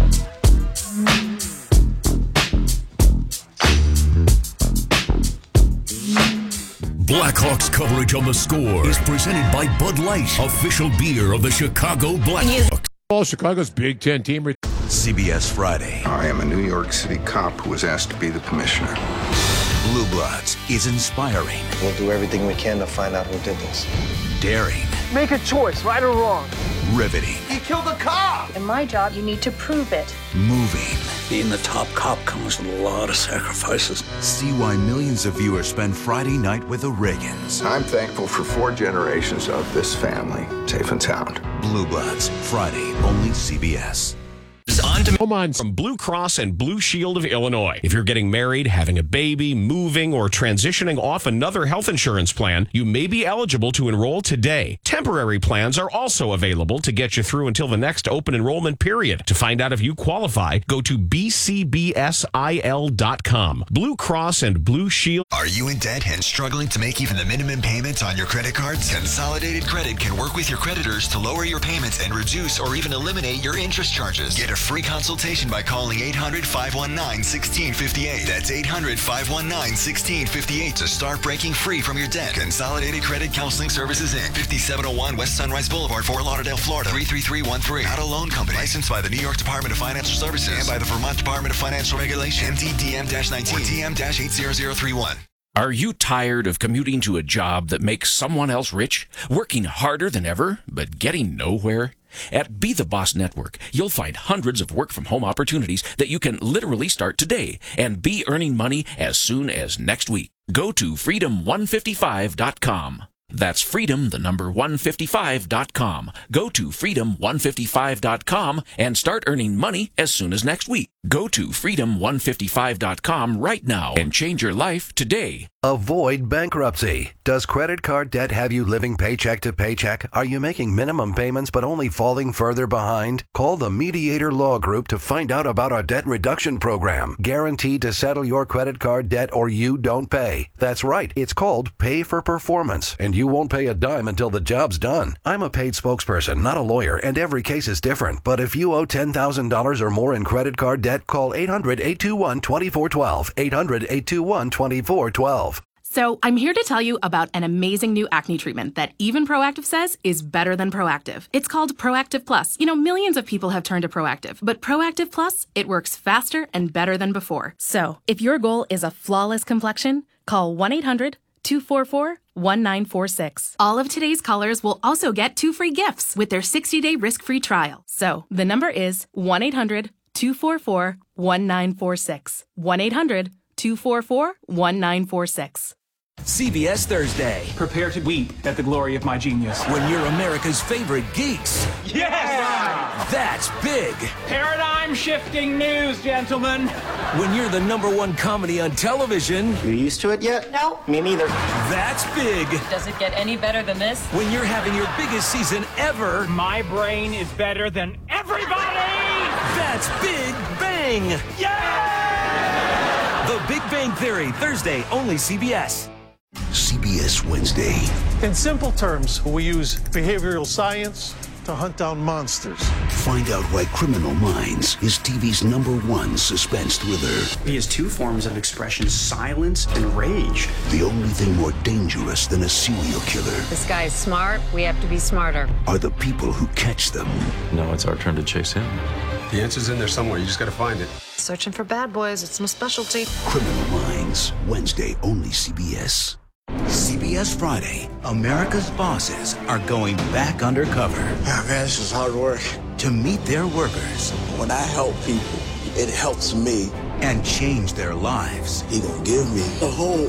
Blackhawks coverage on the Score is presented by Bud Light, official beer of the Chicago Blackhawks. All Chicago's Big Ten team. C B S Friday. I am a New York City cop who was asked to be the commissioner. Blue Bloods is inspiring. We'll do everything we can to find out who did this. Daring. Make a choice, right or wrong. Riveting. He killed a cop! In my job, you need to prove it. Moving. Being the top cop comes with a lot of sacrifices. See why millions of viewers spend Friday night with the Reagans. I'm thankful for four generations of this family, safe and sound. Blue Bloods, Friday, only C B S. On demand from Blue Cross and Blue Shield of Illinois. If you're getting married, having a baby, moving, or transitioning off another health insurance plan, you may be eligible to enroll today. Temporary plans are also available to get you through until the next open enrollment period. To find out if you qualify, go to b c b s i l dot com. Blue Cross and Blue Shield. Are you in debt and struggling to make even the minimum payments on your credit cards? Consolidated Credit can work with your creditors to lower your payments and reduce or even eliminate your interest charges. Get a free consultation by calling eight hundred, five one nine, one six five eight. That's eight hundred, five one nine, one six five eight to start breaking free from your debt. Consolidated Credit Counseling Services, Incorporated. fifty-seven oh one West Sunrise Boulevard, Fort Lauderdale, Florida. three three three one three. Not a loan company. Licensed by the New York Department of Financial Services and by the Vermont Department of Financial Regulation. M D D M nineteen or T M eight zero zero three one. Are you tired of commuting to a job that makes someone else rich, working harder than ever, but getting nowhere? At Be The Boss Network, you'll find hundreds of work-from-home opportunities that you can literally start today and be earning money as soon as next week. Go to freedom one fifty-five dot com. That's freedom, the number one fifty-five dot com. Go to freedom one fifty-five dot com and start earning money as soon as next week. Go to freedom one fifty-five dot com right now and change your life today. Avoid bankruptcy. Does credit card debt have you living paycheck to paycheck? Are you making minimum payments but only falling further behind? Call the Mediator Law Group to find out about our debt reduction program. Guaranteed to settle your credit card debt or you don't pay. That's right. It's called Pay for Performance, and you won't pay a dime until the job's done. I'm a paid spokesperson, not a lawyer, and every case is different. But if you owe ten thousand dollars or more in credit card debt, call eight hundred, eight two one, two four one two. eight hundred, eight two one, two four one two. So I'm here to tell you about an amazing new acne treatment that even Proactive says is better than Proactive. It's called Proactive Plus. You know, millions of people have turned to Proactive, but Proactive Plus, it works faster and better than before. So if your goal is a flawless complexion, Call one eight hundred two four four one nine four six. All of today's callers will also get two free gifts with their sixty-day risk-free trial. So the number is one eight hundred two four four one nine four six. one eight hundred two four four one nine four six. C B S Thursday. Prepare to weep at the glory of my genius. When you're America's favorite geeks. Yes! That's big. Paradigm shifting news, gentlemen. When you're the number one comedy on television. You used to it yet? No. Me neither. That's big. Does it get any better than this? When you're having your biggest season ever. My brain is better than everybody! That's Big Bang. Yeah! The Big Bang Theory, Thursday, only C B S. C B S Wednesday. In simple terms, we use behavioral science to hunt down monsters. Find out why Criminal Minds is T V's number one suspense thriller. He has two forms of expression, silence and rage. The only thing more dangerous than a serial killer This guy is smart. We have to be smarter. are the people who catch them. Now it's our turn to chase him. The answer's in there somewhere. You just got to find it. Searching for bad boys. It's my specialty. Criminal Minds, Wednesday, only C B S. C B S Friday, America's bosses are going back undercover. Oh, man, this is hard work. To meet their workers. When I help people, it helps me. And change their lives. He gonna give me a home.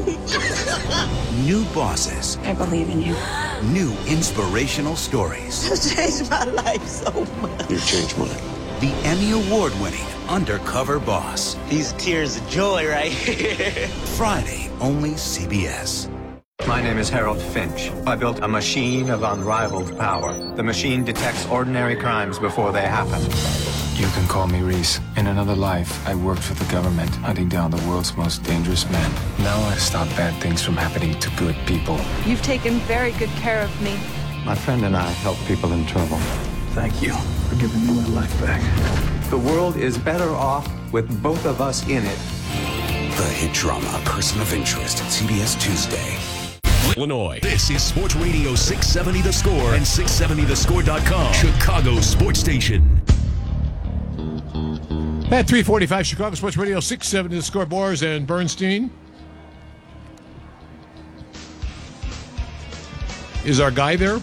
New bosses. I believe in you. New inspirational stories. You changed my life so much. You changed mine. The Emmy Award-winning Undercover Boss. These tears of joy right here. Friday, only C B S. My name is Harold Finch. I built a machine of unrivaled power. The machine detects ordinary crimes before they happen. You can call me Reese. In another life, I worked for the government, hunting down the world's most dangerous men. Now I stop bad things from happening to good people. You've taken very good care of me. My friend and I help people in trouble. Thank you for giving me my life back. The world is better off with both of us in it. The hit drama Person of Interest, C B S Tuesday. Illinois. This is Sports Radio six seventy The Score and six seventy the score dot com. Chicago's sports station. At three forty-five, Chicago Sports Radio, six seventy The Score. Bors and Bernstein. Is our guy there?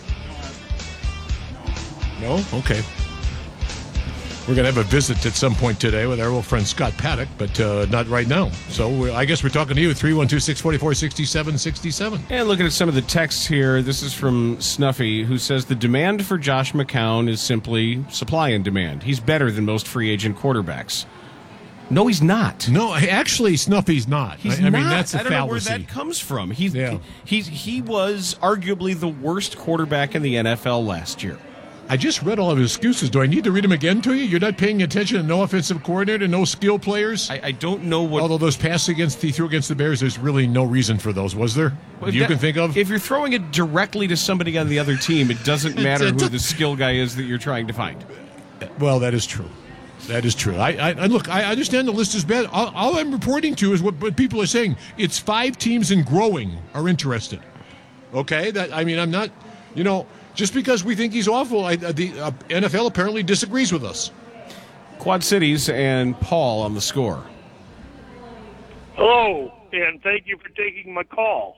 No? Okay. We're going to have a visit at some point today with our old friend Scott Paddock, but uh, not right now. So we, I guess we're talking to you, three one two, six four four, six seven six seven. And looking at some of the texts here, this is from Snuffy, who says the demand for Josh McCown is simply supply and demand. He's better than most free agent quarterbacks. No, he's not. No, actually, Snuffy's not. He's I, I not. mean, that's a I don't fallacy. know where that comes from. He's, Yeah. he's, he was arguably the worst quarterback in the N F L last year. I just read all of his excuses. Do I need to read them again to you? You're not paying attention to no offensive coordinator, no skill players? I, I don't know what... Although those passes against he threw against the Bears, there's really no reason for those, was there? Well, you that- can think of? If you're throwing it directly to somebody on the other team, it doesn't matter who the skill guy is that you're trying to find. Well, that is true. That is true. I, I, I look. I understand the list is bad. All, all I'm reporting to is what, what people are saying. It's five teams and growing are interested. Okay. That I mean, I'm not. You know, just because we think he's awful, I, the uh, N F L apparently disagrees with us. Quad Cities and Paul on the score. Hello, and thank you for taking my call.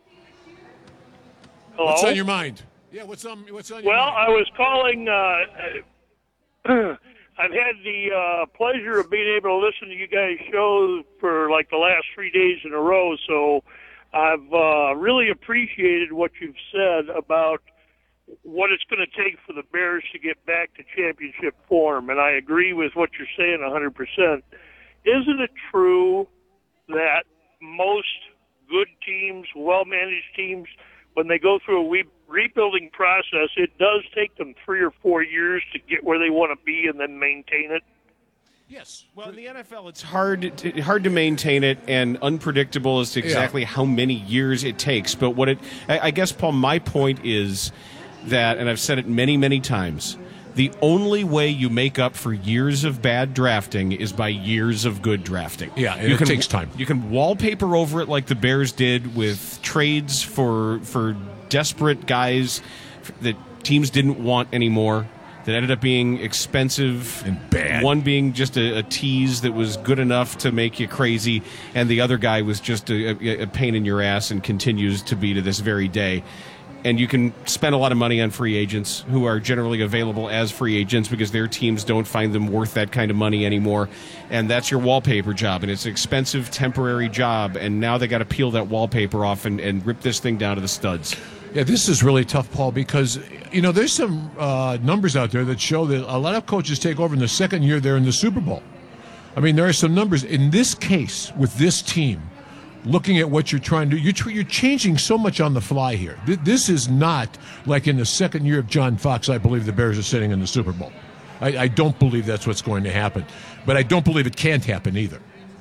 Hello? What's on your mind? Yeah. What's on? What's on your Well, mind? I was calling. Uh, I've had the uh, pleasure of being able to listen to you guys' show for like the last three days in a row, so I've uh, really appreciated what you've said about what it's going to take for the Bears to get back to championship form, and I agree with what you're saying one hundred percent. Isn't it true that most good teams, well-managed teams, when they go through a re- rebuilding process, it does take them three or four years to get where they want to be and then maintain it? Yes. Well, in the N F L, it's hard to, hard to maintain it and unpredictable as to exactly Yeah. how many years it takes. But what it, I, I guess, Paul, my point is that, and I've said it many, many times, the only way you make up for years of bad drafting is by years of good drafting. Yeah, and you it can, takes time. You can wallpaper over it like the Bears did with trades for for desperate guys that teams didn't want anymore. that ended up being expensive and bad. One being just a, a tease that was good enough to make you crazy, and the other guy was just a, a, a pain in your ass and continues to be to this very day. And you can spend a lot of money on free agents who are generally available as free agents because their teams don't find them worth that kind of money anymore. And that's your wallpaper job. And it's an expensive, temporary job. And now they got to peel that wallpaper off and, and rip this thing down to the studs. Yeah, this is really tough, Paul, because, you know, there's some uh, numbers out there that show that a lot of coaches take over in the second year they're in the Super Bowl. I mean, there are some numbers. In this case, with this team, looking at what you're trying to do, you're, you're changing so much on the fly here. This is not like in the second year of John Fox, I believe the Bears are sitting in the Super Bowl. I, I don't believe that's what's going to happen. But I don't believe it can't happen either.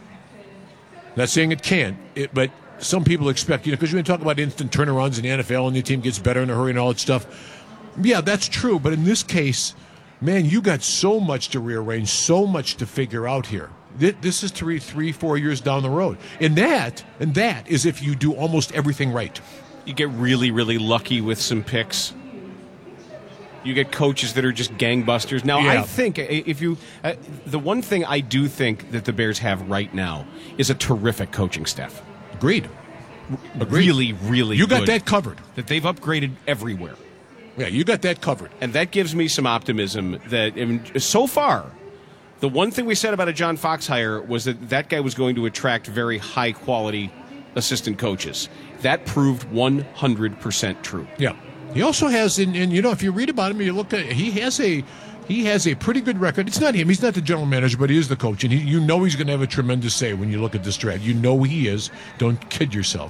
Not saying it can't, it, but some people expect, you know, because you're going to talk about instant turnarounds in the N F L and the team gets better in a hurry and all that stuff. Yeah, that's true. But in this case, man, you got so much to rearrange, so much to figure out here. This is three, three, four years down the road. And that, and that is if you do almost everything right. You get really, really lucky with some picks. You get coaches that are just gangbusters. Now, Yeah. I think if you, uh, the one thing I do think that the Bears have right now is a terrific coaching staff. Agreed. Agreed. Really, really You got good. that covered. That they've upgraded everywhere. Yeah, you got that covered. And that gives me some optimism that, I mean, so far, the one thing we said about a John Fox hire was that that guy was going to attract very high-quality assistant coaches. That proved one hundred percent true. Yeah. He also has, and, and you know, if you read about him, you look at, he has a he has a pretty good record. It's not him. He's not the general manager, but he is the coach. And he, you know he's going to have a tremendous say when you look at this draft. You know he is. Don't kid yourself.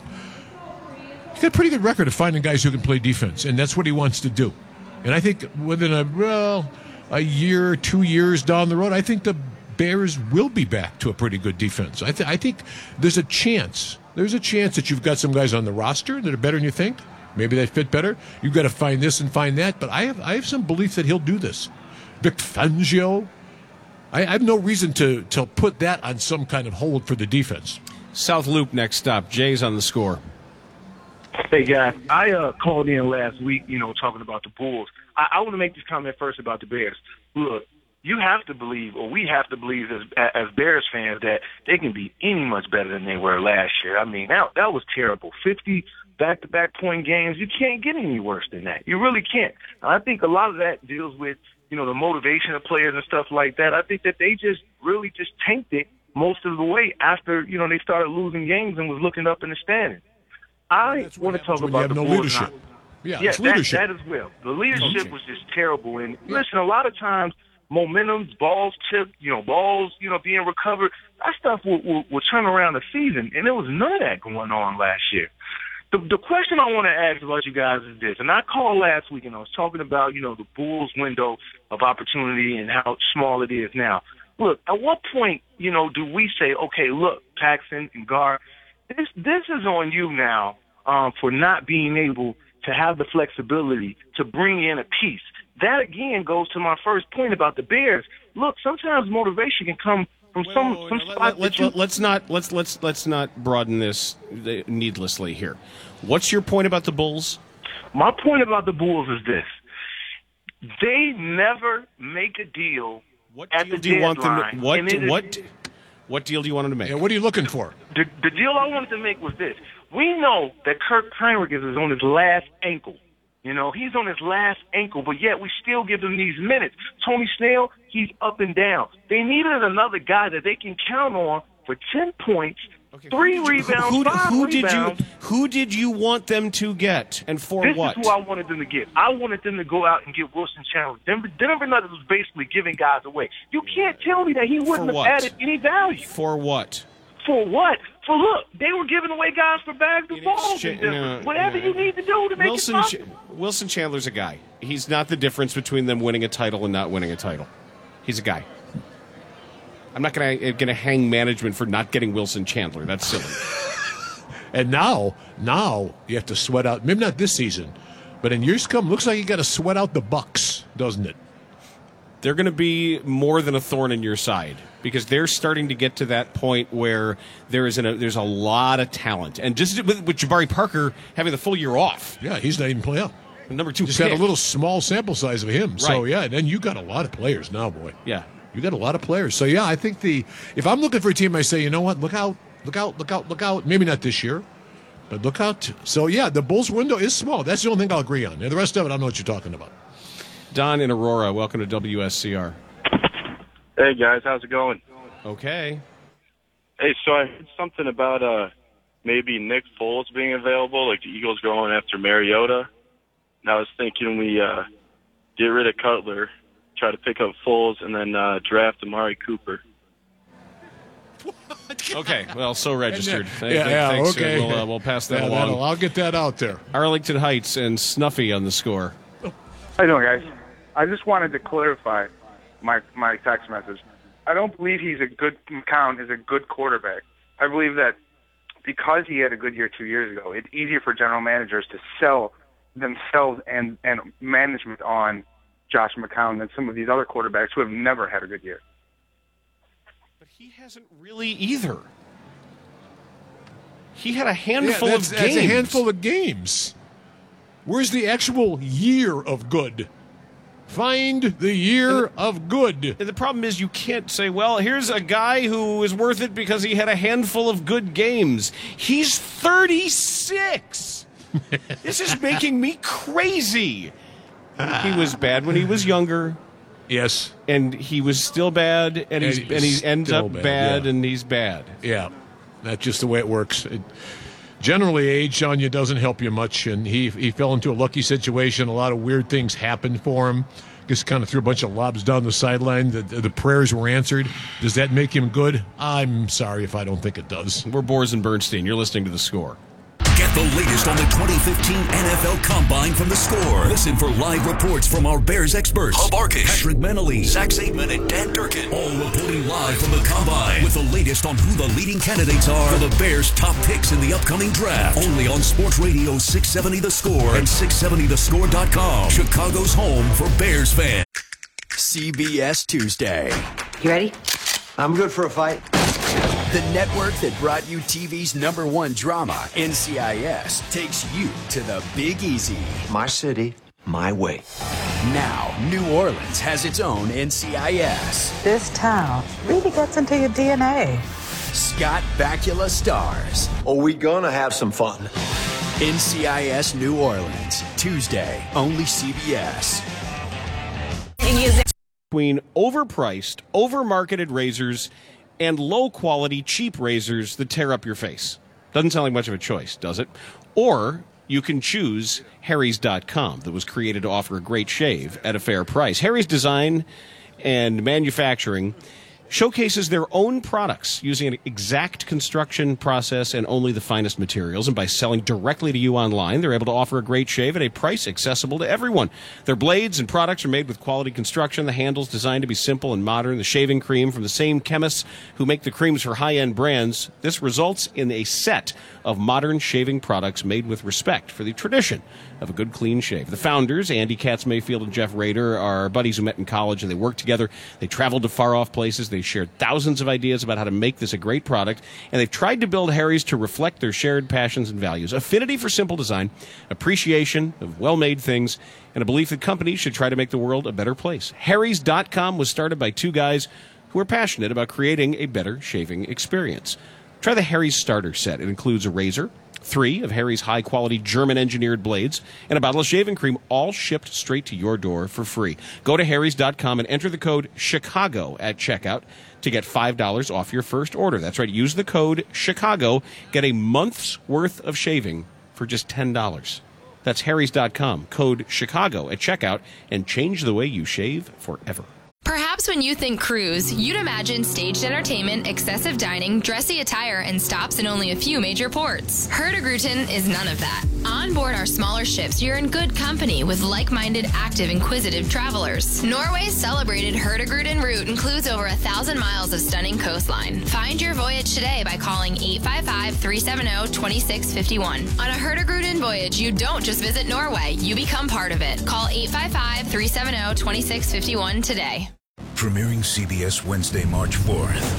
He's got a pretty good record of finding guys who can play defense, and that's what he wants to do. And I think within a, well, a year, two years down the road, I think the Bears will be back to a pretty good defense. I, th- I think there's a chance. There's a chance that you've got some guys on the roster that are better than you think. Maybe they fit better. You've got to find this and find that. But I have I have some belief that he'll do this. Vic Fangio, I, I have no reason to, to put that on some kind of hold for the defense. South Loop next stop. Jay's on the score. Hey, guys. I uh, called in last week, you know, talking about the Bulls. I, I want to make this comment first about the Bears. Look, you have to believe, or we have to believe as as Bears fans, that they can be any much better than they were last year. I mean, that, that was terrible. fifty back-to-back point games. You can't get any worse than that. You really can't. And I think a lot of that deals with, you know, the motivation of players and stuff like that. I think that they just really just tanked it most of the way after, you know, they started losing games and was looking up in the standings. I want to talk when about you have the no Bulls. leadership. Yeah, Yeah, it's that, leadership. that as well. The leadership Coaching. was just terrible. And listen, a lot of times, momentum, balls tipped, you know, balls, you know, being recovered, that stuff will, will, will turn around the season. And there was none of that going on last year. The, the question I want to ask about you guys is this, and I called last week and I was talking about, you know, the Bulls' window of opportunity and how small it is now. Look, at what point, you know, do we say, okay, look, Paxson and Gar, this this is on you now um, for not being able to have the flexibility to bring in a piece. That, again, goes to my first point about the Bears. Look, sometimes motivation can come from some some spot Let's, that you... let's not let's let's let's not broaden this needlessly here. What's your point about the Bulls? My point about the Bulls is this. They never make a deal what at deal the do you want them to, deadline, what and it is- what what deal do you want them to make? Yeah, what are you looking for? The, the deal I wanted to make was this. We know that Kirk Heinrich is on his last ankle. You know, he's on his last ankle, but yet we still give him these minutes. Tony Snell, he's up and down. They needed another guy that they can count on for ten points, three rebounds, who, five who did rebounds. you who did you want them to get, and for this what? is who I wanted them to get. I wanted them to go out and get Wilson Chandler. Denver, Denver Nuggets was basically giving guys away. You can't tell me that he wouldn't have what? added any value. For what? For what? For look, they were giving away guys for bags of balls. Cha- in Denver. no, Whatever no. you need to do to make Wilson it Ch- possible. Wilson Chandler's a guy. He's not the difference between them winning a title and not winning a title. He's a guy. I'm not going to going to hang management for not getting Wilson Chandler. That's silly. And now, now you have to sweat out. Maybe not this season, but in years to come, looks like you got to sweat out the Bucks, doesn't it? They're going to be more than a thorn in your side because they're starting to get to that point where there is an, a, there's a lot of talent. And just with, with Jabari Parker having the full year off. Yeah, he's not even playing up. Number two Just pick. had a little small sample size of him. So, Right. yeah, then you got a lot of players now, boy. Yeah. You got a lot of players. So, yeah, I think the if I'm looking for a team, I say, you know what, look out, look out, look out, look out. Maybe not this year, but look out. So, yeah, the Bulls window is small. That's the only thing I'll agree on. And the rest of it, I don't know what you're talking about. Don in Aurora, welcome to W S C R. Hey, guys, how's it going? Okay. Hey, so I heard something about uh maybe Nick Foles being available, like the Eagles going after Mariota. And I was thinking we uh, get rid of Cutler, try to pick up Foles, and then uh, draft Amari Cooper. Okay, well, so registered. Yeah, yeah, yeah, Thanks. okay. We'll, uh, we'll pass that Yeah, along. that'll- I'll get that out there. Arlington Heights and Snuffy on the score. How you doing, guys? I just wanted to clarify my my text message. I don't believe he's a good McCown is a good quarterback. I believe that because he had a good year two years ago, it's easier for general managers to sell themselves and, and management on Josh McCown than some of these other quarterbacks who have never had a good year. But he hasn't really either. He had a handful yeah, of that's, games. That's a handful of games. Where's the actual year of good? Find the year of good. And the problem is you can't say, well, here's a guy who is worth it because he had a handful of good games. He's thirty-six. This is making me crazy. He was bad when he was younger. Yes. And he was still bad, and, he's, And and he's he ends still up bad, bad, yeah. and he's bad. Yeah, that's just the way it works. It, generally, age on you doesn't help you much, and he he fell into a lucky situation. A lot of weird things happened for him. Just kind of threw a bunch of lobs down the sideline. The, the prayers were answered. Does that make him good? I'm sorry if I don't think it does. We're Boers and Bernstein. You're listening to The Score. Get the latest on the twenty fifteen N F L Combine from The Score. Listen for live reports from our Bears experts, Hub Arkish, Patrick Menely, Zach Zaidman, and Dan Durkin. All reporting live from the Combine with the latest on who the leading candidates are for the Bears' top picks in the upcoming draft. Only on Sports Radio six seventy The Score and six seventy the score dot com. Chicago's home for Bears fans. C B S Tuesday. You ready? I'm good for a fight. The network that brought you T V's number one drama, N C I S, takes you to the Big Easy. My city, my way. Now, New Orleans has its own N C I S. This town really gets into your D N A. Scott Bakula stars. Are we gonna have some fun? N C I S New Orleans, Tuesday, only C B S. Between overpriced, overmarketed razors and low-quality, cheap razors that tear up your face. Doesn't sound like much of a choice, does it? Or you can choose Harry's dot com, that was created to offer a great shave at a fair price. Harry's design and manufacturing showcases their own products using an exact construction process and only the finest materials. And by selling directly to you online, they're able to offer a great shave at a price accessible to everyone. Their blades and products are made with quality construction. The handles designed to be simple and modern. The shaving cream from the same chemists who make the creams for high-end brands. This results in a set of modern shaving products made with respect for the tradition of a good, clean shave. The founders, Andy Katz Mayfield and Jeff Rader, are buddies who met in college, and they worked together. They traveled to far-off places. They shared thousands of ideas about how to make this a great product, and they've tried to build Harry's to reflect their shared passions and values. Affinity for simple design, appreciation of well-made things, and a belief that companies should try to make the world a better place. Harry's dot com was started by two guys who are passionate about creating a better shaving experience. Try the Harry's starter set. It includes a razor, three of Harry's high-quality German-engineered blades, and a bottle of shaving cream, all shipped straight to your door for free. Go to Harry's dot com and enter the code Chicago at checkout to get five dollars off your first order. That's right. Use the code Chicago. Get a month's worth of shaving for just ten dollars. That's Harry's dot com. Code Chicago at checkout and change the way you shave forever. Perhaps when you think cruise, you'd imagine staged entertainment, excessive dining, dressy attire, and stops in only a few major ports. Hurtigruten is none of that. On board our smaller ships, you're in good company with like-minded, active, inquisitive travelers. Norway's celebrated Hurtigruten route includes over a thousand miles of stunning coastline. Find your voyage today by calling eight five five, three seven zero, two six five one. On a Hurtigruten voyage, you don't just visit Norway, you become part of it. Call eight five five, three seven zero, two six five one today. Premiering C B S Wednesday, March fourth. In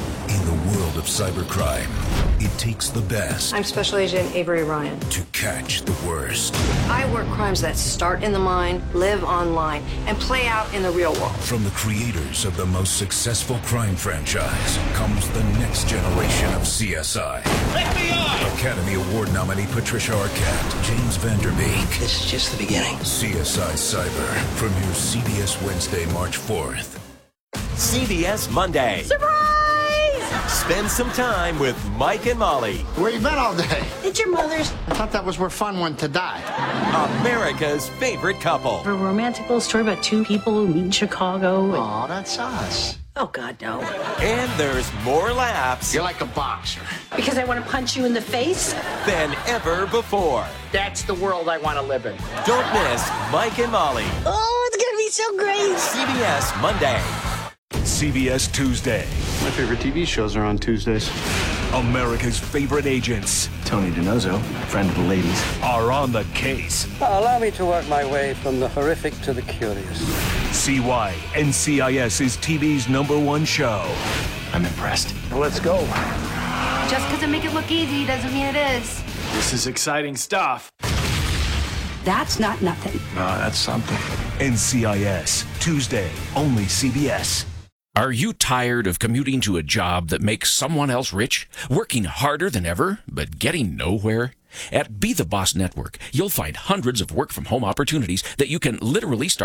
the world of cybercrime, it takes the best I'm Special Agent Avery Ryan. to catch the worst. I work crimes that start in the mind, live online, and play out in the real world. From the creators of the most successful crime franchise comes the next generation of C S I. F B I! Academy Award nominee Patricia Arquette, James Van Der Beek. This is just the beginning. C S I Cyber premieres C B S Wednesday, March fourth. C B S Monday. Surprise! Spend some time with Mike and Molly. Where you been all day? It's your mother's. I thought that was where fun went to die. America's favorite couple. A romantic little story about two people who meet in Chicago. Oh, that's us. Oh, God, no. And there's more laughs. You're like a boxer. Because I want to punch you in the face? Than ever before. That's the world I want to live in. Don't miss Mike and Molly. Oh, it's going to be so great. C B S Monday. C B S Tuesday. My favorite T V shows are on Tuesdays. America's favorite agents Tony DiNozzo, friend of the ladies. are on the case. Allow me to work my way from the horrific to the curious. See why N C I S is T V's number one show. I'm impressed. Let's go. Just because I make it look easy doesn't mean it is. This is exciting stuff. That's not nothing. No, that's something. N C I S, Tuesday, only C B S. Are you tired of commuting to a job that makes someone else rich, working harder than ever, but getting nowhere? At Be the Boss Network, you'll find hundreds of work-from-home opportunities that you can literally start